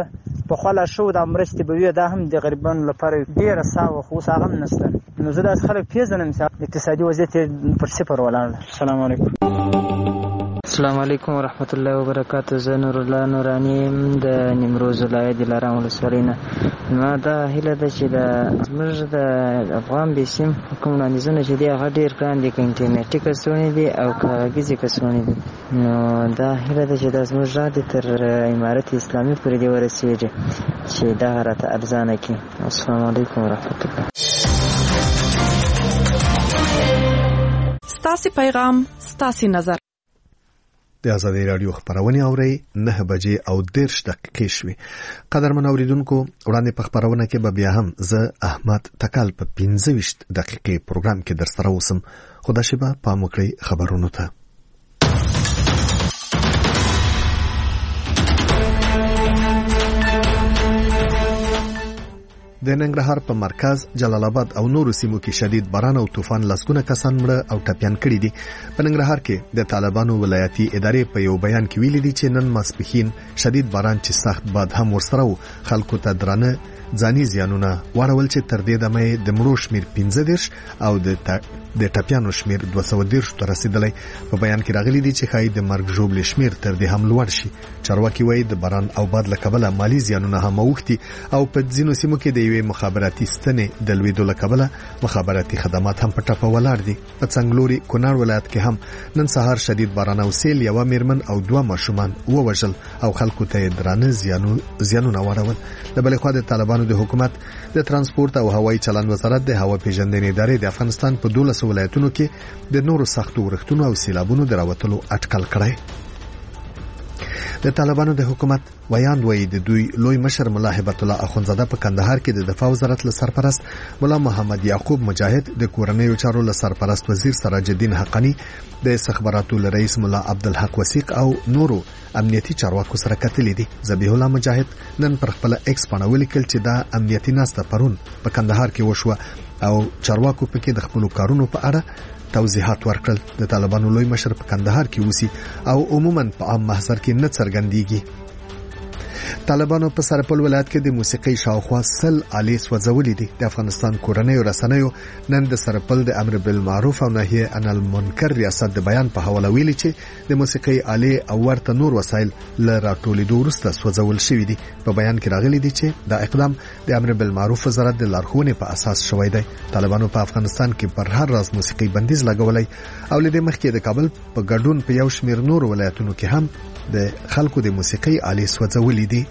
په خو لا شو د مرستې به وي دا هم د غریبانو لپاره ډیره ساوه خو اوس هغه هم نشته نو زه داسې خلک پیژنم چې اقتصادي وضعیت یې پر صفر ولاړ دی. السلام علیکم. السلام علیکم ورحمت الله وبرکاته. زه نور الله نورانی د نیمروز ولایت دلارام ولسوالۍ نه. ما دا هیله ده چې زموږ د افغان بیسیم کوم وړاندیزونه چې دي هغه ډېر ګران دي، که انټرنیټي کڅوړې دي او کاغذي کڅوړې دي. نو دا هیله ده چې دا زموږ غږ دې تر امارت اسلامي پورې دې ورسېږي چې دغه راته ارزانه کړي. السلام علیکم ورحمت الله. ستاسې پیغام ستاسې نظر. د آزادۍ رادیو خبرونه اوري 9 بجې او 10 دقیقې شوي. قدرمن اوریدونکو وړاندې په خبرونه کې به بیا هم زه احمد تکال په 15 دقیقې پروګرام کې در سره اوسم. خدا شبه پام وکړئ خبرونو ته. د ننګرهار په مرکز جلال آباد او نورو سیمو کې شدید باران او طوفان لسګونه کسان مړه او ټپيان کړي دي. په ننګرهار کې د طالبانو ولایتي ادارې په یو بیان کې ویلي دي چې نن ماسپښین شدید باران چې سخت باد هم ورسره و خلکو ته درانه ځاني زیانونه واړول چې تر دې دمه د مړو شمیر 15 او د ټپيانو شمیر 210 ته رسیدلی. په بیان کې راغلي دي چې خای د مرګ ژوبل شمیر تر دې هم لوړ شي. چارواکي وایي د باران او باد له کبله مالی زیانونه هم اوختي او په ځینو سیمو کې د یوې مخابراتي ستنې د لویدو له کبله مخابراتي خدمات هم په ټپه ولاړ دي. په څنګلوري کونړ ولایت کې هم نن سهار شدید باران او سیل یو میرمن او 2 ماشومان ووژل او خلکو ته درانه زیانونه واړول. د بلې خوا د طالبانو د حکومت د ترانسپورت او هوایي چلند وزارت د هوا پیژندنې ادارې د افغانستان په 12 ولایتونو کې د نورو سختو ورښتونو او سیلابونو دراوتلو اټکل کړی. د طالبانو د حکومت ویان وایي د دوی لوی مشر ملا هبت الله اخونزاده په کندهار کې د دفاع وزارت له سرپرست مولا محمد یعقوب مجاهد د کورنیو چارو له سرپرست وزیر سراج الدین حقانی د استخباراتو رئیس مولا عبدالحق وثیق او نورو امنیتي چارواکو سره کتلې دي. ذبیح الله مجاهد نن پر خپل ایکس باندې ولیکل چې دا امنیتي ناسته پرون په کندهار کې وشوه او چارواکو پکې د خپل کارونو په اړه توضیحات ورکړل. د طالبانو لوی مشر په کندهار کې اوسي او عموما په عام محضر کې نه څرګندېږي. طالبانو په سرپل ولایت کې د موسیقي شاوخوا 100 آلې سوځولې دي. د افغانستان کورنیو رسنیو نن د سرپل د امر بالمعروف او نهي عن المنکر ریاست د بیان په حواله ویلي چې د موسیقي آلې او ورته نور وسایل له راټولېدو وروسته سوځول شوي دي. په بیان کې راغلي دي چې دا اقدام د امر بالمعروف وزارت د لارښوونې په اساس شوی دی. طالبانو په افغانستان کې پر هر راز موسیقي بندیز لګولای او لدې مخکې د کابل په ګډون په یو شمیر نور ولایتونو کې هم د خلکو د موسیقي آلې سوځولې دي.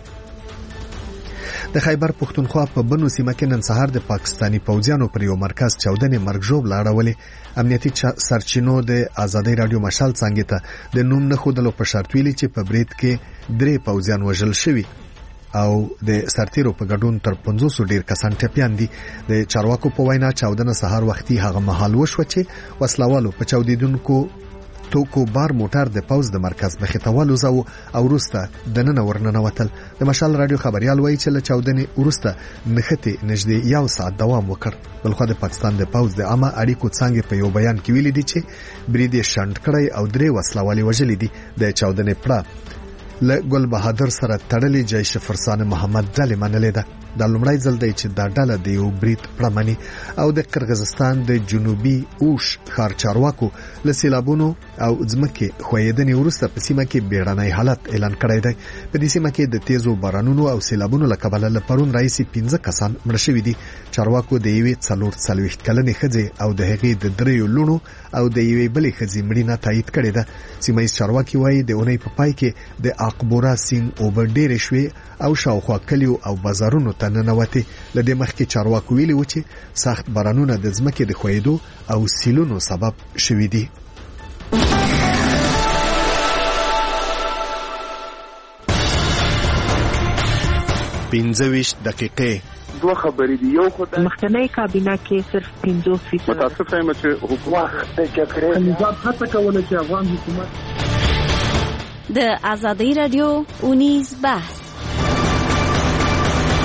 د خیبر پښتونخوا په بنو سیمه کې نن سهار د پاکستانی پوځیانو پر یو مرکز چاودنې مرګ ژوب لاړولې. امنیتي سرچینو د آزادۍ رادیو مشال څنګه ته د نوم نه خودلو په شرط ویلي چې په برید کې 3 پوځیان وژل شوي او د سرتیرو په ګډون تر 500 ډیر کسان ټپيان دي. د چارواکو په وینا چاودنه سهار وختي هغه مهال وشو چې وسلوالو په چاودیدونکو توکو بار موټر د پوز د مرکز مخې ته ولوزاو او وروسته د نن ورننه وتل. د مشال رادیو خبريال وایي چې له چاودنې وروسته نښتې نږدې 1 ساعت دوام وکړ. بلخو د پاکستان د پوز د عامه اړیکو څنګه په یو بیان کې ویلي دي چې بریدي شند کړی او 3 وسلوالي وژلي دي. د چاودنې پړه له ګل بهادر سره تړلې جیش فرسان محمد ډلې منلې ده. د لومړی ځل دی چې دا ډله د یو برید پړمنی او د قرغیزستان د جنوبي اوش ښار چارواکو له سیلابونو او ځمکې خویدنې وروسته په سیمه کې بیړنی حالت اعلان کړی دی. په دې سیمه کې د تیزو بارانونو او سیلابونو له کبله له پرون راهیسې 15 کسان مړه شوي دي. چارواکو د یوې 40 کلنې ښځې او د هغې د 3 لوڼو او د یوې بلې ښځې مړینه تایید کړې ده. سیمه ییز چارواکي وایي د اونۍ په پای کې د اقبورا سیند اوبه ډېرې شوې او شاوخوا کلیو او بازارونو ته ننوتې. له دې مخکې چارواکو ویلي و چې سخت بارانونه د ځمکې د ښویېدو او سیلونو سبب شوي دي. 25 دقیقې دوه خبرې دي. یو خو د مخکنی کابینه کې صرف 50% متاسفه یم چې حکومت د جګړې نظام هڅه کوله چې افغان حکومت د آزادۍ رادیو اونیز بحث.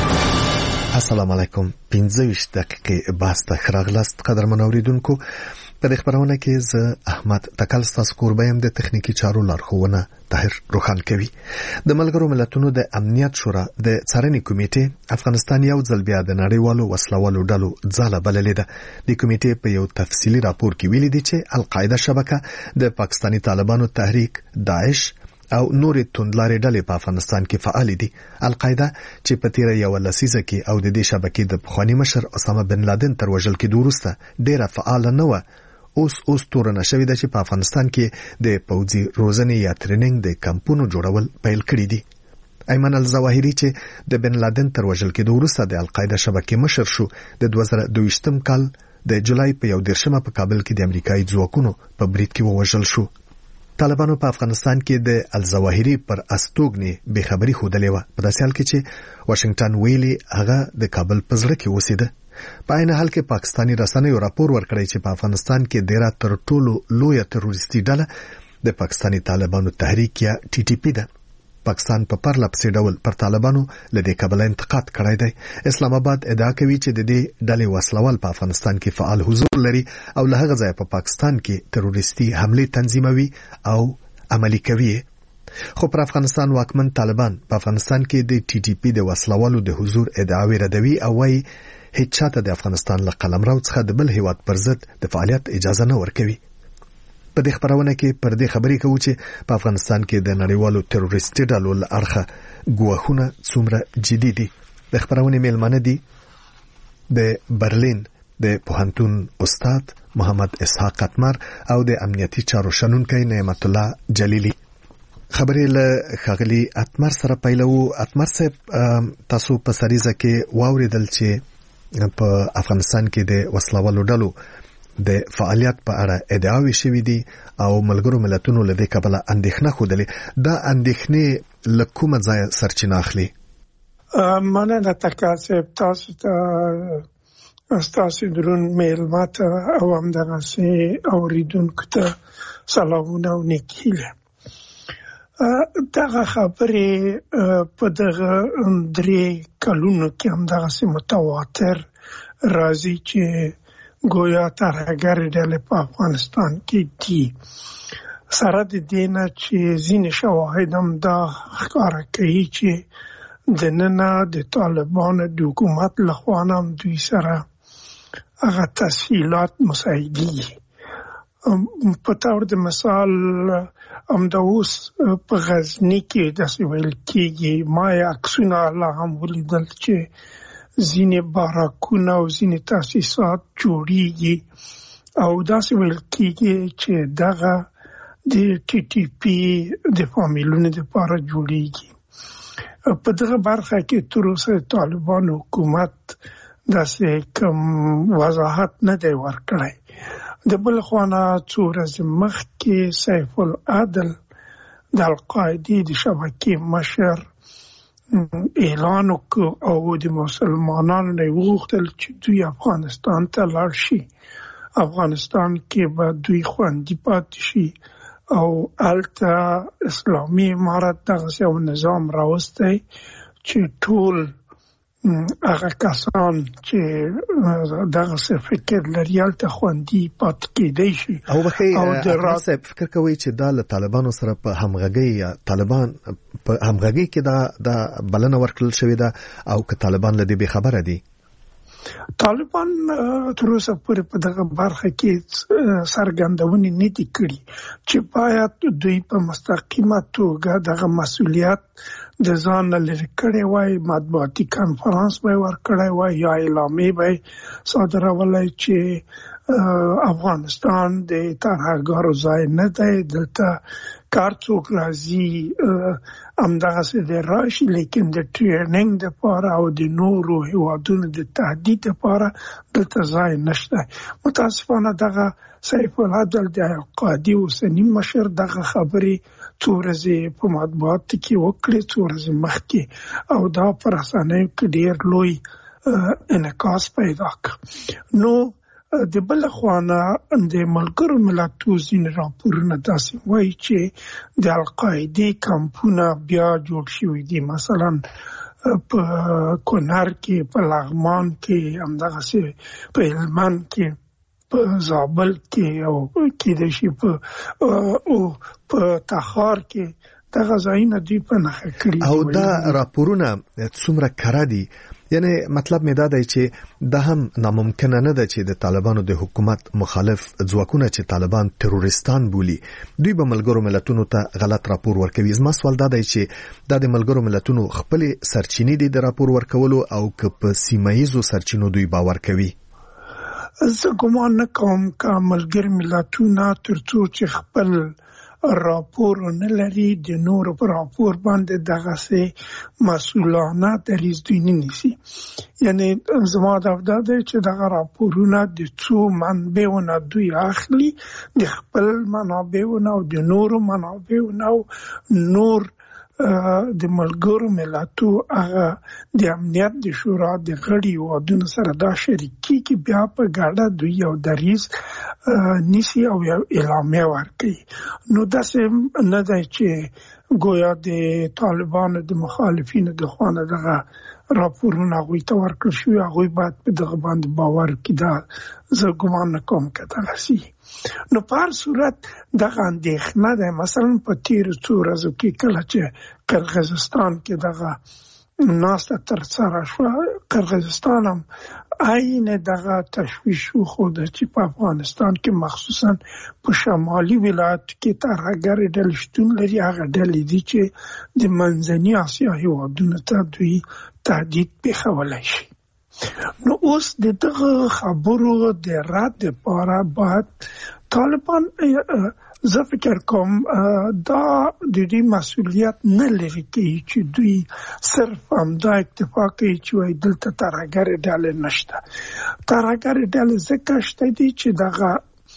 السلام علیکم. 25 دقیقې بحث ته راغلاست قدرمن اوریدونکو. په دې خبرونه کې زه احمد تکل ستاسو کوربایم د تخنیکی چارو لارښوونه طاهر روخان کوي. د ملګرو ملتونو د امنیت شورا د څارنې کمیټې افغانستان یو ځل بیا د نړیوالو وسلوالو ډلو ځاله بللې ده. د کمیټې په یو تفصیلي راپور کې ویلي دي چې القاعده شبکه د پاکستاني طالبانو تحریک داعش او نورې توندلارې ډلې په افغانستان کې فعال دي. القاعده چې په تیر یو لسیزه کې او د دې شبکې د پخوانی مشر اسامه بن لادن تر وژل کېدو وروسته ډیره فعال نه و، اوس تورنه شوې ده چې په افغانستان کې د پوځي روزنې یا ټریننګ د کمپونو جوړول پیل کړي دي. ایمن الظواهری چې د بن لادن تر وژل کېدو وروسته د القاعده شبکې مشر شو، د 2022 کال د جولای په 1 په کابل کې د امریکایي ځواکونو په برید کې ووژل شو. طالبانو په افغانستان کې د الظواهری پر استوګنې بې خبري ښودلې وه، په داسې حال کې چې واشنگټن ویلي هغه د کابل په زړه کې اوسېده. په عین حال کې پاکستاني رسنیو راپور ورکړی چې په افغانستان کې ډیره تر ټولو لویه تروریستي ډله د پاکستاني طالبانو تحریک یا ټي ټي پی ده. پاکستان په پرله پسې ډول پر طالبانو له دې کبله انتقاد کړی دی. اسلام آباد ادعا کوي چې د دې ډلې وسلوال په افغانستان کې فعال حضور لري او له هغه ځایه په پاکستان کې تروریستي حملې تنظیموي او عملي کوي. خو پر افغانستان واکمن طالبان په افغانستان کې د ټي ټي پی د وسلوالو د حضور ادعاوې ردوي او وايي هیڅ چاته د افغانستان له قلمرو څخه د بل هیواد پر ضد د فعالیت اجازه نه ورکوي. په دې خبرونه کې پر دې خبرې کوو چې په افغانستان کې د نړیوالو تروریستي ډلو له اړخه ګواښونه څومره جدي دي. د خبرونې میلمانه دي د برلین د پوهنتون استاد محمد اسحاق اتمر او د امنیتي چارو شنونکی نعمت الله جلیلی. خبرې له ښاغلي اتمر سره پیلو. اتمر صاحب، تاسو په سریزه کې واوریدل چې په افغانستان کې د وسلوالو ډلو د فعالیت په اړه ادعاوې شوې دي او ملګرو ملتونو له دې کبله اندېښنه ښودلې. دا اندېښنې له کومه ځایه سرچینه اخلي؟ مننه تکل صاحب، تاسو ته ستاسو درون میلمه ته او همدغسې اوریدونکو ته سلامونه او نیک هیله. دغه خبرې په دغه 3 کلونو کې همدغسې متواتر راځي چې ګویا ترهګرې ډلې په افغانستان کې دي. سره د دې نه چې ځینې شواهد هم دا ښکاره کوي چې دننه د طالبانو د حکومت لخوا هم دوی سره هغه تسهیلات مساعدي. په تور د مثال همدا اوس په غزني کې داسې ویل کېږي، ما یې عکسونه لا هم ولیدل چې ځینې باراکونه او ځینې تاسیسات جوړیږي او داسې ویل کېږي چې دغه د ټي ټي پی د فامیلونو لپاره جوړیږي. په دغه برخه کې تر اوسه طالبان حکومت داسې کوم وضاحت نه دی ورکړی. د بل خوانا څو ورځې مخکې سیف العدل د القاعدې د شبکې مشر اعلان وکړ او د مسلمانانو نه وغوښتل چې دوی افغانستان ته لاړ شي. افغانستان کې به دوی خوندي پاتې شي او هلته اسلامي امارت دغسې یو نظام راوستی چې ټول هغه کسان چې دغسې فکر لري هلته خوندي پاتې کېدی شي. او بخیر صاحب، فکر کوئ چې دا له طالبانو سره په همغږۍ یا طالبان په همغږۍ کې دا بلنه ورکړل شوې ده او که طالبان له دې بې خبره دي؟ طالبان تر اوسه پورې په دغه برخه کې څرګندونې نه دي کړي چې باید دوی په مستقیمه توګه دغه مسؤلیت د ځان نه لرې کړی وای، مطبوعاتي کنفرانس به یې ورکړی وای یا اعلامیې به یې صادرولی چې افغانستان د ترهګرو ځای نه دی، دلته کار څوک راځي همدغسې د راشي، لیکن د ټریننګ دپاره او د نورو هیوادونو د تهدید دپاره دلته ځای نشته. متاسفانه دغه سیف العدل د القاعدې اوسني مشر دغه خبرې څو ورځې په مطبوعاتو کې وکړې، څو ورځې مخکې، او دا په رسنیو کې ډېر لوی انعکاس پیدا کړ. نو د بل خوانا د ملګرو ملتونو ځینې راپورونه داسې وایي چې د القاعدې کمپونه بیا جوړ شوي دي، مثلا په کونړ کې، په لغمان کې، همدغسې په هلمند کې په زابل کې او کېدای شي په تخار کې دغه ځایونه دوی په نښه کړي او دا راپورونه څومره کره دي؟ یعنی مطلب مې دا دی چې دا هم ناممکنه نه ده چې د طالبانو د حکومت مخالف ځواکونه چې طالبان تروریستان بولي دوی به ملګرو ملتونو ته غلط راپور ورکوي. زما سوال دا دی چې دا د ملګرو ملتونو خپل سرچینې دي د راپور ورکولو او که په سیمایي سرچینو دوی باور کوي؟ زه ګمان نه کوم که ملګري ملتونه ترڅو چې خپل راپور نه لري د نورو پر راپور باندې دغه مسؤلانه دریځ دوی نه نیسي. یعنی زما دا دی چې دغه راپورونه د څو منابعونو دوی اخلي، د خپل منابعونو او د نورو منابعونو نور د ملګرو ملتو هغه د امنیت د شورا د غړي هیوادونو سره دا شریکي کې بیا په ګډه دوی یو دریځ نیسي او یو اعلامیه ورکوي. نو داسې نه دی چې ګویا د طالبانو د مخالفینو د خوا نه دغه راپورونه هغوی ته ورکړل شوي، هغوی باید په دغه باندې باور کړي. دا زه ګمان نه کوم که دغه سي. نو په هر صورت دغه اندېښنه ده. مثلا په تېرو څو ورځو کې کله چې قرغیزستان کې دغه ناسته ترسره شوه، قرغیزستان هم عین دغه تشویش وښوده چې په افغانستان کې مخصوصا په شمالي ولایتو کې ترهګرې ډلې شتون لري. هغه ډلې دي چې د منځني اسیا هېوادونو ته دوی تهدید پېښولی شي. نو اوس د دغه خبرو د رد لپاره باید طالبان زه فکر کوم دا د دوی مسؤلیت نه لري چې دوی صرف همدا اکتفا کوي چې وایي دلته ترهګرې ډلې نشته. ترهګرې ډلې ځکه شته دي چې دغه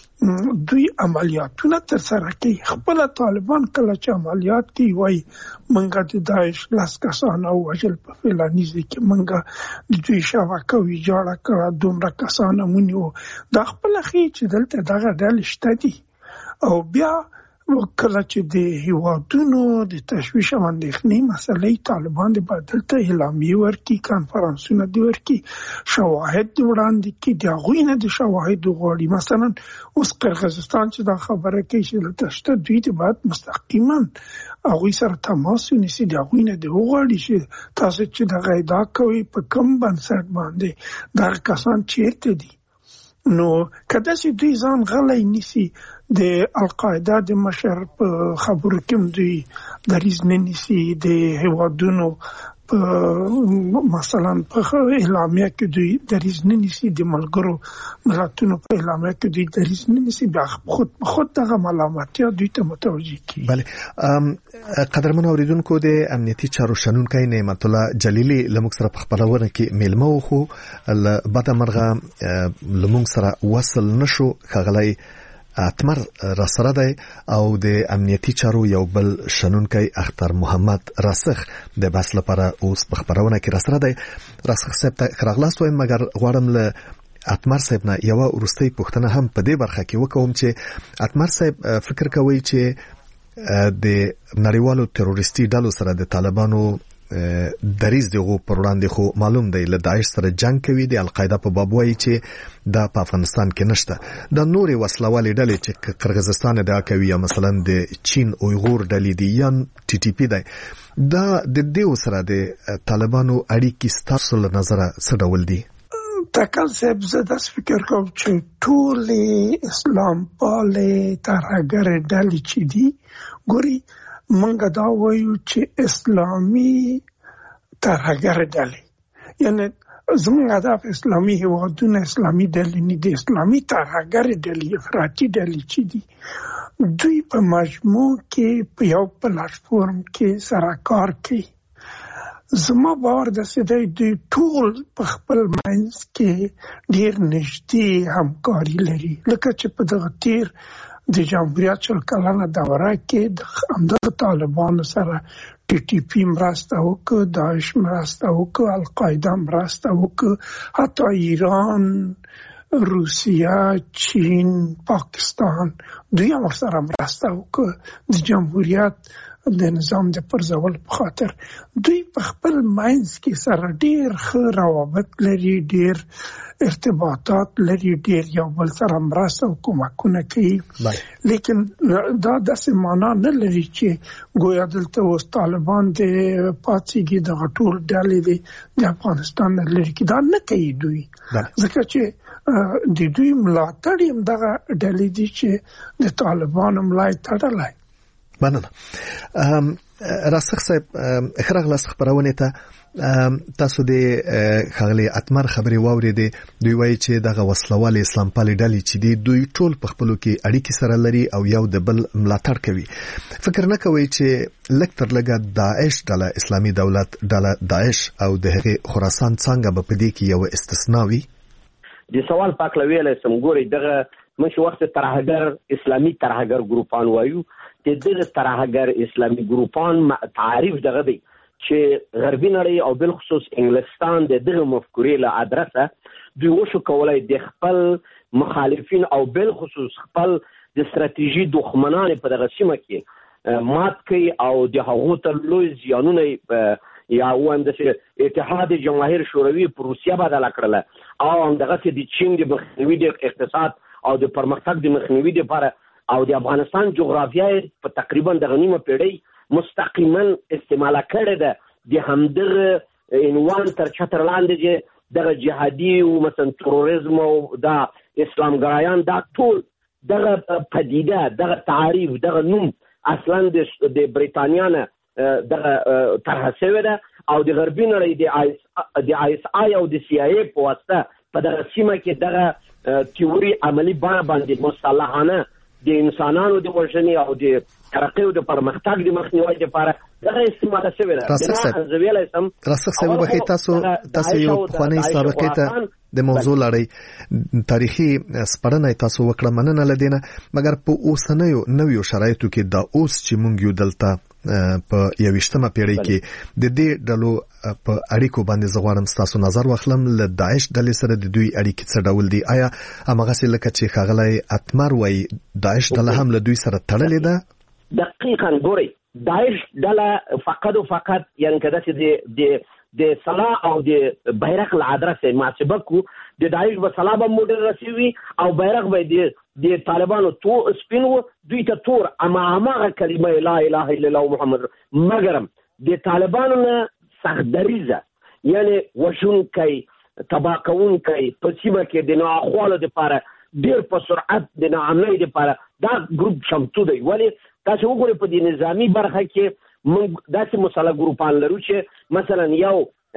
دوی عملیاتونه ترسره کوي. خپل طالبان کله چې عملیات کوي وایي منګه د داعش 10 کسان ووژل په فلاني ځای کې، منګه د دوی شبکه ویجاړه کړه، دومره کسان ونیو. دا خپله ښیي چې دلته دغه ډلې شته دي. او بیا کله چې د هیوادونو د تشویش او اندېښنې مسلې طالبان د دلته اعلامیې ورکړي، کنفرانسونه دې ورکړي، شواهد دې وړاندې کړي، د هغوی نه د شواهدو غواړي. مثلا اوس قرغیزستان چې دا خبره کوي چې دلته شته، دوی دې باید مستقیما هغوی سره تماس ونیسي، د هغوی نه دې وغواړي چې تاسو چې دغه ادعا کوئ په کوم بنسټ باندې دغه کسان چیرته دي. نو که داسې دوی ځان غلی نیسي، د القاعده د مشر په خبرو کې دوی دریځ نه نیسي، د هیوادونو مثلا په اعلامیه کې دوی دریځ نه نیسي، د ملګرو ملتونو په اعلامیه کې دوی دریځ نه نیسي، بیا خود دغه ملامتیا دوی ته متوجه کیږي. بله قدرمن اوریدونکو، د امنیتي چارو شنونکی نعمت الله جلیلی لموږ سره په خبرونه کې میلمه و، خو له بده مرغه لموږ سره وصل نشو. ښاغلی اتمر را سره دی او د امنیتي چارو یو بل شنونکی اختر محمد راسخ د بحث لپاره اوس په خبرونه کې را سره دی. راسخ صاحب ته راغلاست وایم، مګر غواړم له اتمر صاحب نه یوه وروستۍ پوښتنه هم په دې برخه کې وکوم چې اتمر صاحب فکر کوي چې د نړیوالو تروریستي ډلو سره د طالبانو دریځ دغه پر وړاندې خو معلوم دی له داعش سره جنگ کوي، د القاعده په باب وایي چې دا په افغانستان کې نشته. د نورې وسلوالې ډلې چې قرغیزستان ادعا کوي یا مثلا د چین اویغور ډلې دي یا ټي ټي پی دی، دا د دې سره د طالبانو اړیکې ستاسو له نظره څه ډول دي؟ تکل صاحب زه داسې فکر کوم چې ټولې اسلام پالې ترهګرې ډلې چې دي، ګوري منګه دا وایو چې اسلامي ترهګرې ډلې، یعنی زموږ هدف اسلامي هیوادونه اسلامي ډلې نه دي، اسلامي ترهګرې ډلې افراطي ډلې چې دي دوی په مجموع کې په یو پلاتفورم کې سره کار کوي. زما باور داسې دی دوی ټول په خپل منځ کې ډېر نږدې همکاري لري، لکه چې په دغه تیر د جمهوریت 40 کلنه دوره کې د همدغه طالبانو سره ټي ټي پی مرسته وکړه، داعش مرسته وکړه، القاعده مرسته وکړه، حتی ایران، روسیه، چین، پاکستان دوی هم ورسره مرسته وکړه. د جمهوریت د نظام د پرځول په خاطر دوی په خپل ماینز کې سره ډیر ښه روابط لري، ډیر ارتباطات لري، ډیر یو بل سره مرسته او کومکونه کوي. لیکن دا داسې معنا نه لري چې ګویا دلته اوس طالبان د پاتېږي د غټول ډلې د افغانستان لري کې دا نه کوي دوی، ځکه چې د دوی ملاتړ هم دغه ډلې دي چې د طالبانو ملای تړلی. مننه. راسخ صاحب خراغلاس خبرونه ته تاسو د خغلی اتمر خبري واورېدې، دوی وایي چې دغه وسلوال اسلام پالي ډلې چې دی دوی ټول په خپلو کې اړیکې سره لري او یو د بل ملاتړ کوي. فکر نه کوي چې لکتر لګه داعش ډله، اسلامي دولت ډله داعش او د هغې خراسان څنګه به په دې کې یو استثنا وي؟ د سوال پاک لویل سم ګوري دغه مش وخت ترهګر اسلامي ترهګر ګروپان وایو د دغه ترهګر اسلامي ګروپان تعریف دغه دی چې غربي نړۍ او بل خصوص انګلستان د دغه مفکورې له ادرسه دوی وشو کولای د خپل مخالفین او بل خصوص خپل د ستراتیژي دښمنان په دغه سیمه کې مات کوي او د هغو ته لوی زیانونه یا وانده اتحاد جماهیر شوروي په روسیا بدله کړله او همدغه د چین د مخنیوي د اقتصاد او د پرمختګ د مخنیوي لپاره او د افغانستان جغرافیه په تقریبا د غنیمه پیړۍ مستقیما استعمال کړې ده د همدغه عنوان تر چتر لاندې چې دغه جهادي او مثلا تروریزم او د اسلام ګرایان دا ټول دغه پدیده دغه تعریف دغه نوم اصلا د بریتانیا نه دغه طرح شوی ده او د غربي نړۍ د آی اس آی او د سی آی ای په واسطه په دغه سیمه کې دغه تیوري عملی باندې مصالحانه د انسانانو د وژنې او د ترقۍ او د پرمختګ د مخنیوي لپاره دغه استعمال شوی ده. راسخ صاحب وبخښئ، تاسو یو پخوانی سابقې ته د موضوع لړۍ تاریخي سپړنه تاسو وکړه، مننه لدینه. مګر په اوسنیو نویو شرایطو کې دا اوس چې مونږ یو دلته په 21مه پیړۍ کې د دې ډلو په اړیکو باندې زغوارم تاسو نظر واخلم له داعش ډلې سره د دوی اړیکې څه ډول دي؟ آیا هغه څه لکه چې خغلی اتمر وایي داعش ډله هم له دوی سره تړلې ده؟ دقیقاً ګورئ داعش ډله فقط او فقط یعنی کدا چې د صلاح او د بیرغ له ادرسه محاسبه کو د داعش په صلاح به موډل رسیوي او بیرغ به د طالبانو تو سپینو دوی ته تور اما هغه کلمه لا اله الا الله محمد مګرم د طالبانو نه سخدریزه یعنی وشون کوي تباکون کوي په سیمه کې د ناخوالو لپاره ډیر په سرعت د ناامنۍ لپاره دا ګروپ شمتو دی. ولی تاسو وګورئ په دې نظامی برخه کې موږ داسې مسله ګروپان لرو چې مثلا یو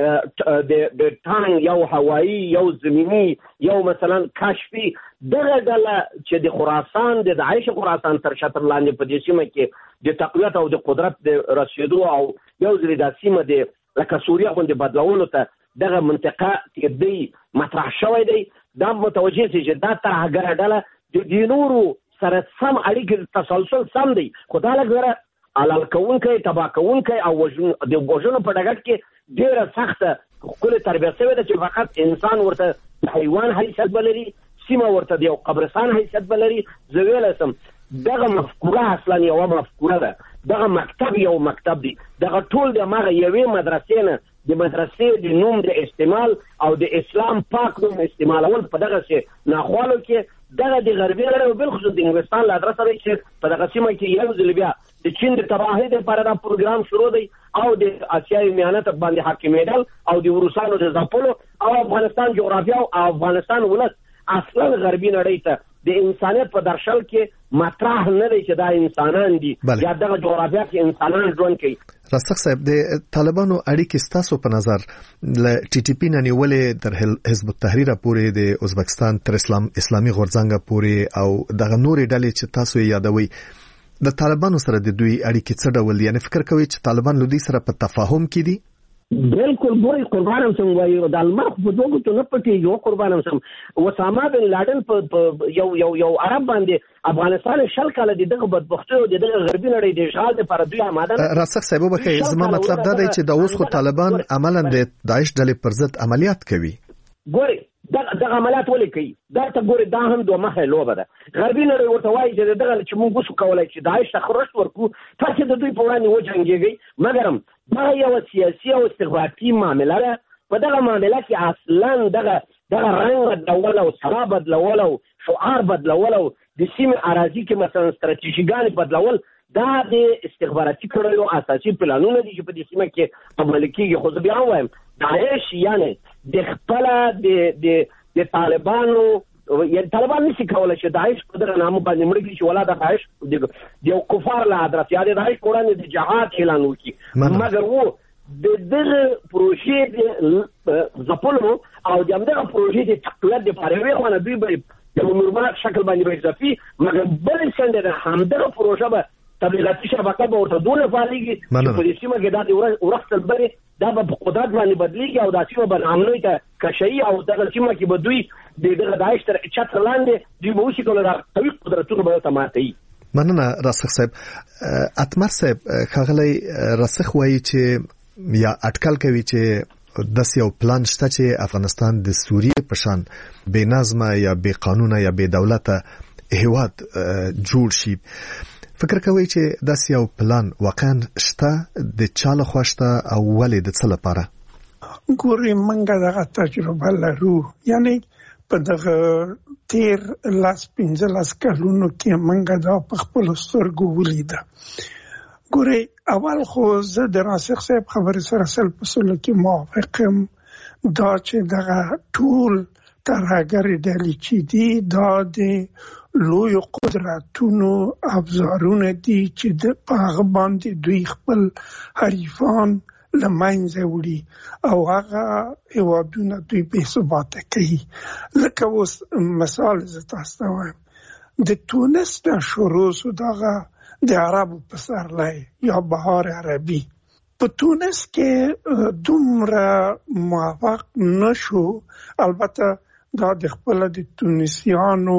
د ټانک یو هوایی یو زمینی یو مثلا کشفي دغه ډله چې د خراسان د داعش خراسان تر شتر لاندې په دې سیمه کې د تقویت او د قدرت د رسیدو او یو ځل د سیمه د لکه سوریه غوندې بدلولو ته دغه منطقه کې دی مطرح شوی دی. دا متوجه سي چې دا ترهګر ډله د نورو سره سم اړیکې تسلسل سم دی، خو دا لږ علال کوونکی تباه کوونکی او د وژنو په ډګر کې ډیره سخته ښکلې تربیه شوې ده چې فقط انسان ورته حیوان حیثیت بلري، سیمه ورته د یو قبرستان حیثیت بلري. زه ویلی سم دغه مفکوره اصلا یوه مفکوره ده، دغه مکتب یو مکتب دی، دغه ټول د هغه یوې مدرسې نه د مدرسې د نوم د استعمال او د اسلام پاک نوم استعمالول په دغه سي ناخوالو کې دغه د غربي نړۍ او بالخصوص د انګلستان له ادرسه دی چې په دغه سیمه کې یو ځل بیا د چین د تباهۍ لپاره دا پروګرام شروع دی او د اسیایي میانت باندې حاکمیدل او د روسانو د ځپلو او افغانستان جغرافیا او افغانستان ولس اصلا غربي نړۍ ته د انسانیت په درشل کې مطرح نه دی چې دا انسانان دي یا دغه جغرافیا کې انسانان ژوند کوي. راسخ صاحب د طالبانو اړیکې ستاسو په نظر له ټي ټي پی نه نیولې تر حزب التحریر پورې د ازبکستان تر اسلامي غورځنګ پورې او دغه نورې ډلې چې تاسو یې یادوي د طالبانو سره د دوی اړیکې څه ډول دي؟ یعنی فکر کوي چې طالبان له دوی سره په تفاهم کې دي؟ بالکل ګوري قربانم سم وایي د المرخ په دوه ته نه پټي یو قربانم سم وسامه بن لادن په یو عرب باندې افغانستان شل کاله دغه بدبختي او دغه غربي نړۍ د اشغال لپاره دوی آماده. راسخ صاحب وبخښئ، زما مطلب دا دی چې د اوس خو طالبان عملاً د داعش ډلې پر ضد عملیات کوي. ګوري دغه عملیات ولې کوي دا ته ګوري دا هم دوه مخه لوبه ده غربي نړۍ ورته وایي چې دغه چې موږ وسو کولای چې داعش ته خرشت ورکو تاسو د دوی په وړاندې وجنګېږئ مګر دا یو سیاسي او استخباراتي معامله ده په دغه معامله کې اصلا دغه رنګ بدلول او سبا بدلول او شعار بدلول او د سیمې اراضي کې مثلا ستراتیژیګانې بدلول دا د استخباراتي کړیو اساسي پلانونه دي چې په دې سیمه کې عملي کېږي خو زه بیا هم وایم داعش یعنی د خپله د طالبانو یعنی طالبان نشي کولی چې داعش په دغه نامه باندې مړ کړي چې ولا د داعش د یو کفار له ادرس یا د داعش په وړاندې د جهاد اعلان وکړي مګر و د دغه پروژې د ځپلو او د همدغه پروژې د تقویت دپاره یوې خوا نه دوی به د نورمال شکل باندې به اضافي مګر بلې څنډې ده همدغه پروژه به تبلیغاتي شبکه به ورته دونه فعالېږي چې په دې سیمه کې دا د ورښت البرې دا به په قدرت باندې بدلېږي او دا سیمه به ناامنۍ ته کشوي او دغه سیمه کې به دوی د دغه داعش تر چتر لاندې دوی به وشي کولی دا قوي قدرتونه به ورته ماتوي. مننه راسخ صاحب. اتمر صاحب ښاغلی راسخ وایي چې یا اټکل کوي چې داسې یو پلان شته چې افغانستان د سوریې په شان بې نظمه یا بې قانونه یا بې دولته هیواد جوړ شي. فکر کوي چې داسې یو پلان واقعا شته د چا لخوا شته او ولې د څه لپاره؟ ګورې موږ دغه تجربه لرو یعنی په دغه تیر 15 کلونو کې موږ دا په خپلو سترګو ولیده. ګورې اول خو زه د راسخ صاحب خبرې سره سل په سلو کې موافق یم دا چې دغه ټول ترهګرې ډلې چې دي دا د لوی قدرتونو ابزارونه دي چې په هغه باندې دوی خپل حریفان له منځه وړي او هغه هیوادونه دوی بې ثباته کوي. لکه اوس مثال زه تاسو ته وایم د تونس نه شروع شو دغه د عربو پسرلی یا بهار عربي په تونس کې دومره موفق نشو. البته دا د خپل د تونسیانو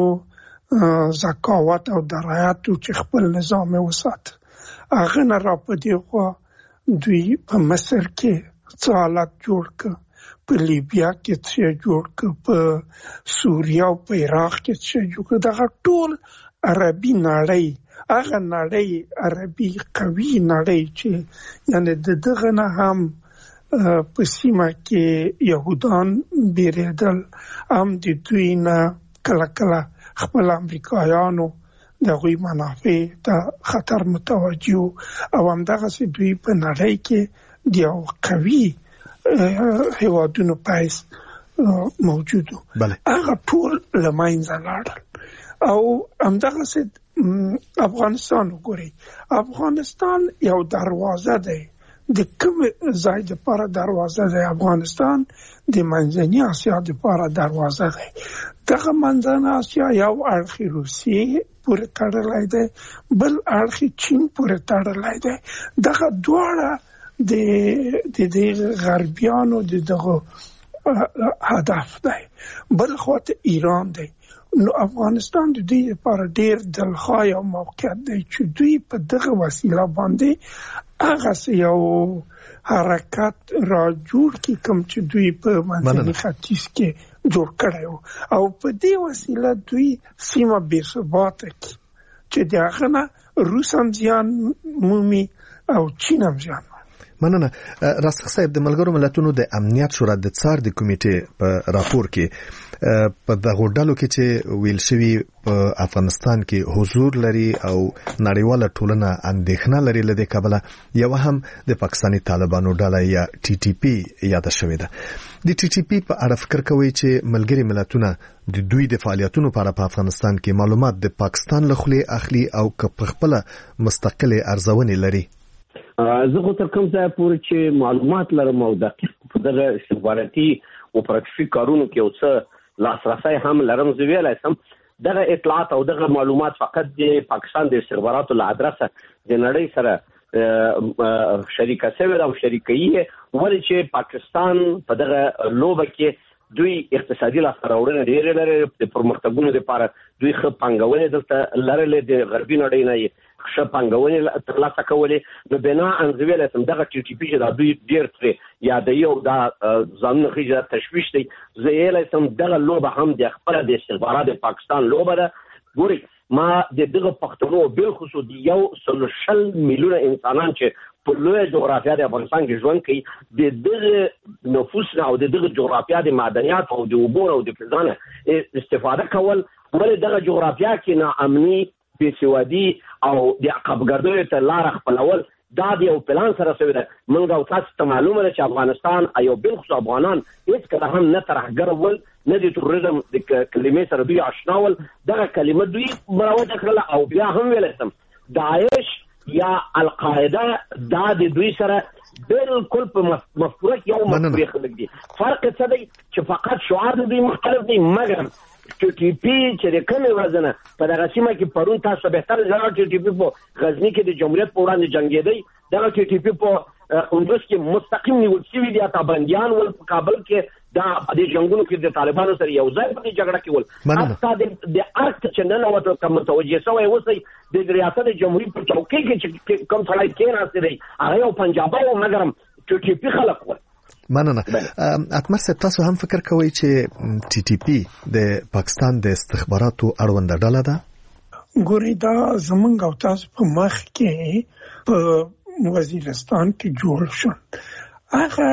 زکاوت او درایت چې خپل نظام وسات هغه نه را پدې خو دوی په مصر کې څه حالت جوړ کړ په لیبیا کې څه جوړ کړ په سوریا او په عراق کې څه جوړ کړ دغه ټول عربي نړۍ هغه نړۍ عربي قوي نړۍ چې یعنی دغه نه هم په سیمه کې يهودان بیرېدل هم د دوی نه کله کله خپل امریکایانو د غوی منافع ته خطر متوجه او همدغه سي دوی په نړۍ کې د یو قوي هیوادونو پایس موجودو هغه ټول لماینځه لاړل او همدغه سي افغانستان وګوري افغانستان یو دروازه ده د کوم ځای لپاره دروازه ده افغانستان د منځنۍ اسیا لپاره دروازه ده. دغه منځنۍ اسیا یو اړخ روسیې پورې تړلی دی بل اړخ چین پورې تړلی دی. دغه دواړه د غربیانو دغه هدف دی. بل خواته ایران دی. نو افغانستان د دې لپاره ډیر دلخواه او موقعیت دی چې دوی په دغه وسیله باندې هغه یو حرکت را جوړ کی کوم چې دوی په منځني ختیځ کې جوړ کړی او په دې وسیله دوی سیمه بې ثباته کی چې دغه نه روس هم زیان مومي او چین هم زیان. مننه. راسخ صاحب د ملګرو ملتونو د امنیت شورا د څار د کمیټې په راپور کې په دغه ډلو کې چې ویل شوی په افغانستان کې حضور لري او نړیواله ټولنه اندېښنه لري لدې کبله یو هم د پاکستاني طالبانو ډله یا ټي ټي پی یاد شوې ده. د ټي ټي پی په اړه فکر کوي چې ملګري ملتونه د دوی د فعالیتونو لپاره په افغانستان کې معلومات د پاکستان له خلې اخلي او په خپل مستقله ارزونه لري. زه خو تر کوم ځای پورې چې معلومات لرم او دقیق په دغه استخباراتي او پراکتیکي کارونو کې او څه لاسرسي هم لرم زه ویلای شم دغه اطلاعات او دغه معلومات فقط د پاکستان د استخباراتو له ادرسه د نړۍ سره شریکه شوی او شریکي ولې چې پاکستان په دغه لوبه کې دوی اقتصادي لاسته ډېر لري د پرمختګونو لپاره دوی ښه پانګونه دلته لرلې د غربي نړۍ نه ښه پانګونې ترلاسه کولې. نو بنا انځویل سم دغه ټي ټي پی چې دا دوی ډیر ترې یادوي او دا ځانونه خېجه تشویش دی. زه یې سم دغه لوبه هم د خپل د استخبارات د پاکستان لوبه ده. ګوري ما د دغه پښتنو بل خصوص دی 1 میلیون انسانان چې په لوی جغرافیا د افغانستان کې ژوند کوي د دغه نفوس او د دغه جغرافیا د معدنیات او د اوبو او د فضانه استفاده کول ولې دغه جغرافیا کې ناامني بېسوادي او د عقبګردیو ته لار خپلول دا د یو پلان سره شوی ده. موږ او تاسو ته معلومه ده چې افغانستان ایو بالخصوص افغانان هیڅ کله هم نه ترهګر ول نه د تروریزم د کلمې سره دوی آشنا ول. دغه کلمه دوی مروجه کړله او بیا هم ویل سم داعش یا القاعده دا د دوی سره بالکل په مفکوره کې یو مفکورې خلک دي. فرق څه دی چې فقط شعار د دوی مختلف دی. مګر ټي ټي پی چې د کومې وزنه په دغه سیمه کې پرون تاسو بهتر ځای ټي ټي پی په غزنی کې د جمهوریت په وړاندې جنگېدی. دغه ټي ټي پی په اوندوس کې مستقیم نیول شوي دي. تابندیان ول په کابل کې دا د جنگونو کې د طالبانو سره یو ځای په جګړه کې ول. حتی د ارک چې نن وته کوم متوجه شوی اوسئ د ریاست جمهوریت په چوکۍ کې چې کوم ځای کې ناست دی هغه یو پنجابي او مګرم ټي ټي پی خلک ول. مننه. اتمر صاحب تاسو هم فکر کوئ چې ټي ټي پی د پاکستان د استخباراتو اړوند ډله ده؟ ګوري دا زمونږ او تاسو په مخ کې په وزیرستان کې جوړ شو. هغه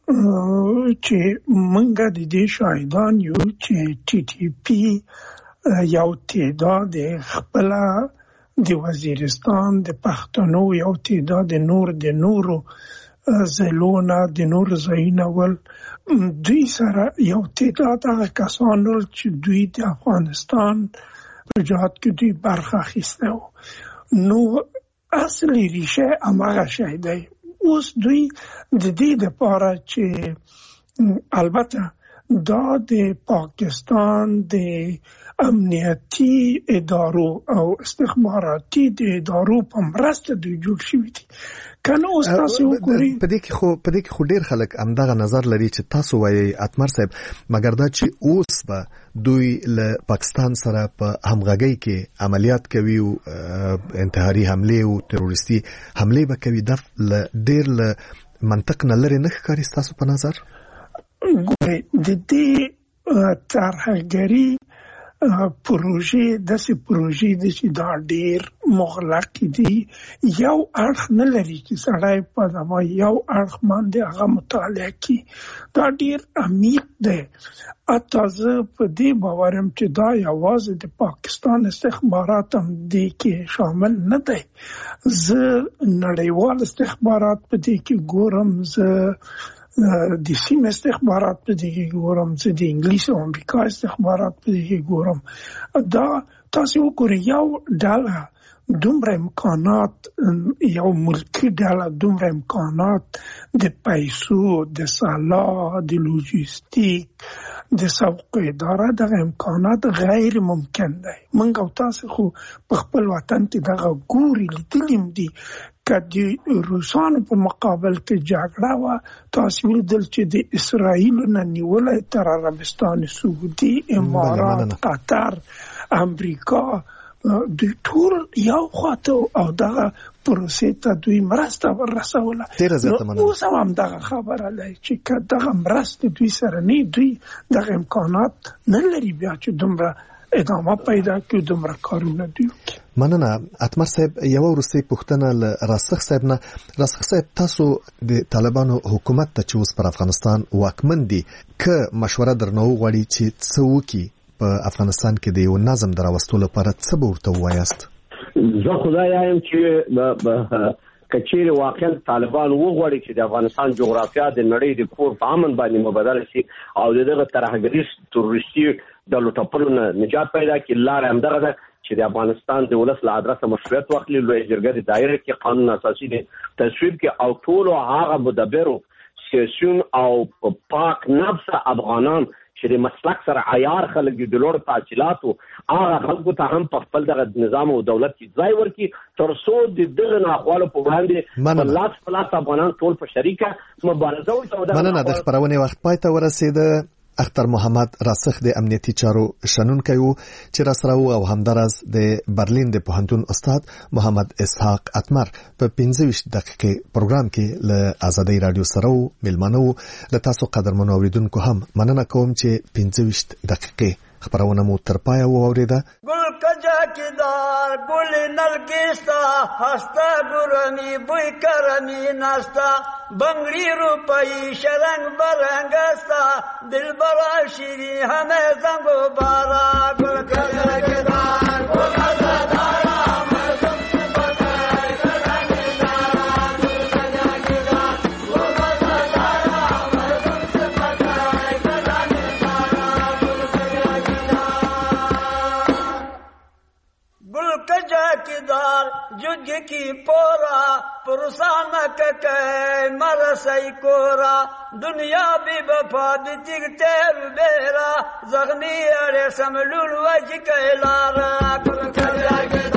چې مونږ د دې شاهدان یو چې ټي ټي پی یو تعداد خپل د وزیرستان د پښتنو یو تعداد د نورو زلونه د نور ځایونه ول دوی سره یو تعداد هغه کسانو چې دوی د افغانستان په جهاد کې دوی برخه اخیسته وو. نو اصلي ریشه هماغه شی دی. اوس دوی د دې لپاره چې البته دا د پاکستان د امنیتي ادارو او استخباراتي د ادارو په مرسته دوی جوړ شوي دي. کنه اوس تاسو وګورئ په دې کې خو ډیر خلک همدغه نظر لري چې تاسو وایي اتمر صاحب مګر دا چې اوس به دوی له پاکستان سره په همغږۍ کې عملیات کوي او انتحاري حمله او تروریستي حمله به کوي د ډیر له منطق نه لري نه ښکاري تاسو په نظر؟ ګورئ د دې ترهګري پروژې داسې پروژې دي چې دا ډېر مغلق دي. یو اړخ نه لري چې سړی په دغه یو اړخ باندې هغه مطالعه کوي. دا ډېر عمیق دی. حتی زه په دې باورم چې دا یوازې د پاکستان استخبارات هم دې کې شامل نه دی. زه نړیوال استخبارات په دې کې ګورم. زه د سیمه استخبارات په دې کې ګورم. زه د انګلیس او امریکا استخبارات په دې کې ګورم. دا تاسو وګورئ یو ډله دومره امکانات یو ملکی ډله دومره امکانات د پیسو د سلاح د لوجستیک د سوق اداره دغه امکانات غیر ممکن دی. موږ او تاسو خو په خپل وطن کې دغه ګوري لیدلیم دي که د روسانو په مقابل کې جګړه وه تاسو ولیدل چې د اسرائیل نه نیولې تر عربستان سعودي امارات قطر امریکا دوی ټول یو خواته او دغه پروسې ته دوی مرسته ورسوله. اوس هم دغه خبره ده چې دغه مرسته دوی سره نه دوی دغه امکانات نه لري بیا چې دومره ادامه پیدا کړي دومره کارونه دوی وکړي. مننه. اتمر صاحب یو وروستۍ پوښتنه له راسخ صاحب نه. راسخ صاحب تاسو د طالبانو حکومت ته چې اوس پر افغانستان واکمن دي که مشوره درنه وغواړي چې څه وکړي په افغانستان کې د یو نظم دراوستلو لپاره څه به ورته ووایاست؟ زه خدای یم چې کچیر واقعا طالبان وغواړي چې د افغانستان جغرافیا د نړۍ د کور په امن باندې مبادله شي او دغه ترهګریز تروریستي د لوټپلو نه نجات پیدا کړي. لار هم دغه ده چې د افغانستان د ولس له ادرسه مشروعیت واخلي. لوی جرګه د دایره کې قانون اساسي دی تصویب کې او ټول هغه مدبرو سیاسيون او پاک نفس افغانان چې د مسلک سره عیار خلک د لوړ تحصیلاتو هغه خلکو ته هم په خپل دغه نظام او دولت کې ځای ورکړي تر څو د دغه ناخوالو په وړاندې لاس افغانان ټول په شریکه مبارزه وکړي. مننه. د خبرونې وخت پای ته ورسېده. اختر محمد راسخ د امنیتي چارو شنونکی وو چې راسره وو او همدارس د برلین د پوهنتون استاد محمد اسحاق اتمر په 15 دقیقې پروګرام کې له آزادۍ رادیو سره وو ملمنو له تاسو قدرمنو اوریدونکو هم مننه کوم چې 15 دقیقې خبرونه مو تر پایه واوریده. گل کجا کی دار گل نلکستا هستا گرمی بوی کرمی نستا بنگلی روپایی شرنگ برنگستا دل برا شیری همه زنگ و بارا گل کجا کی دار گل کجا دارا जुग की पोरा पुरसान के मरसई कोरा दुनिया भी बफा दिखते बेरा जख्मी अरे समलुल वज के लारा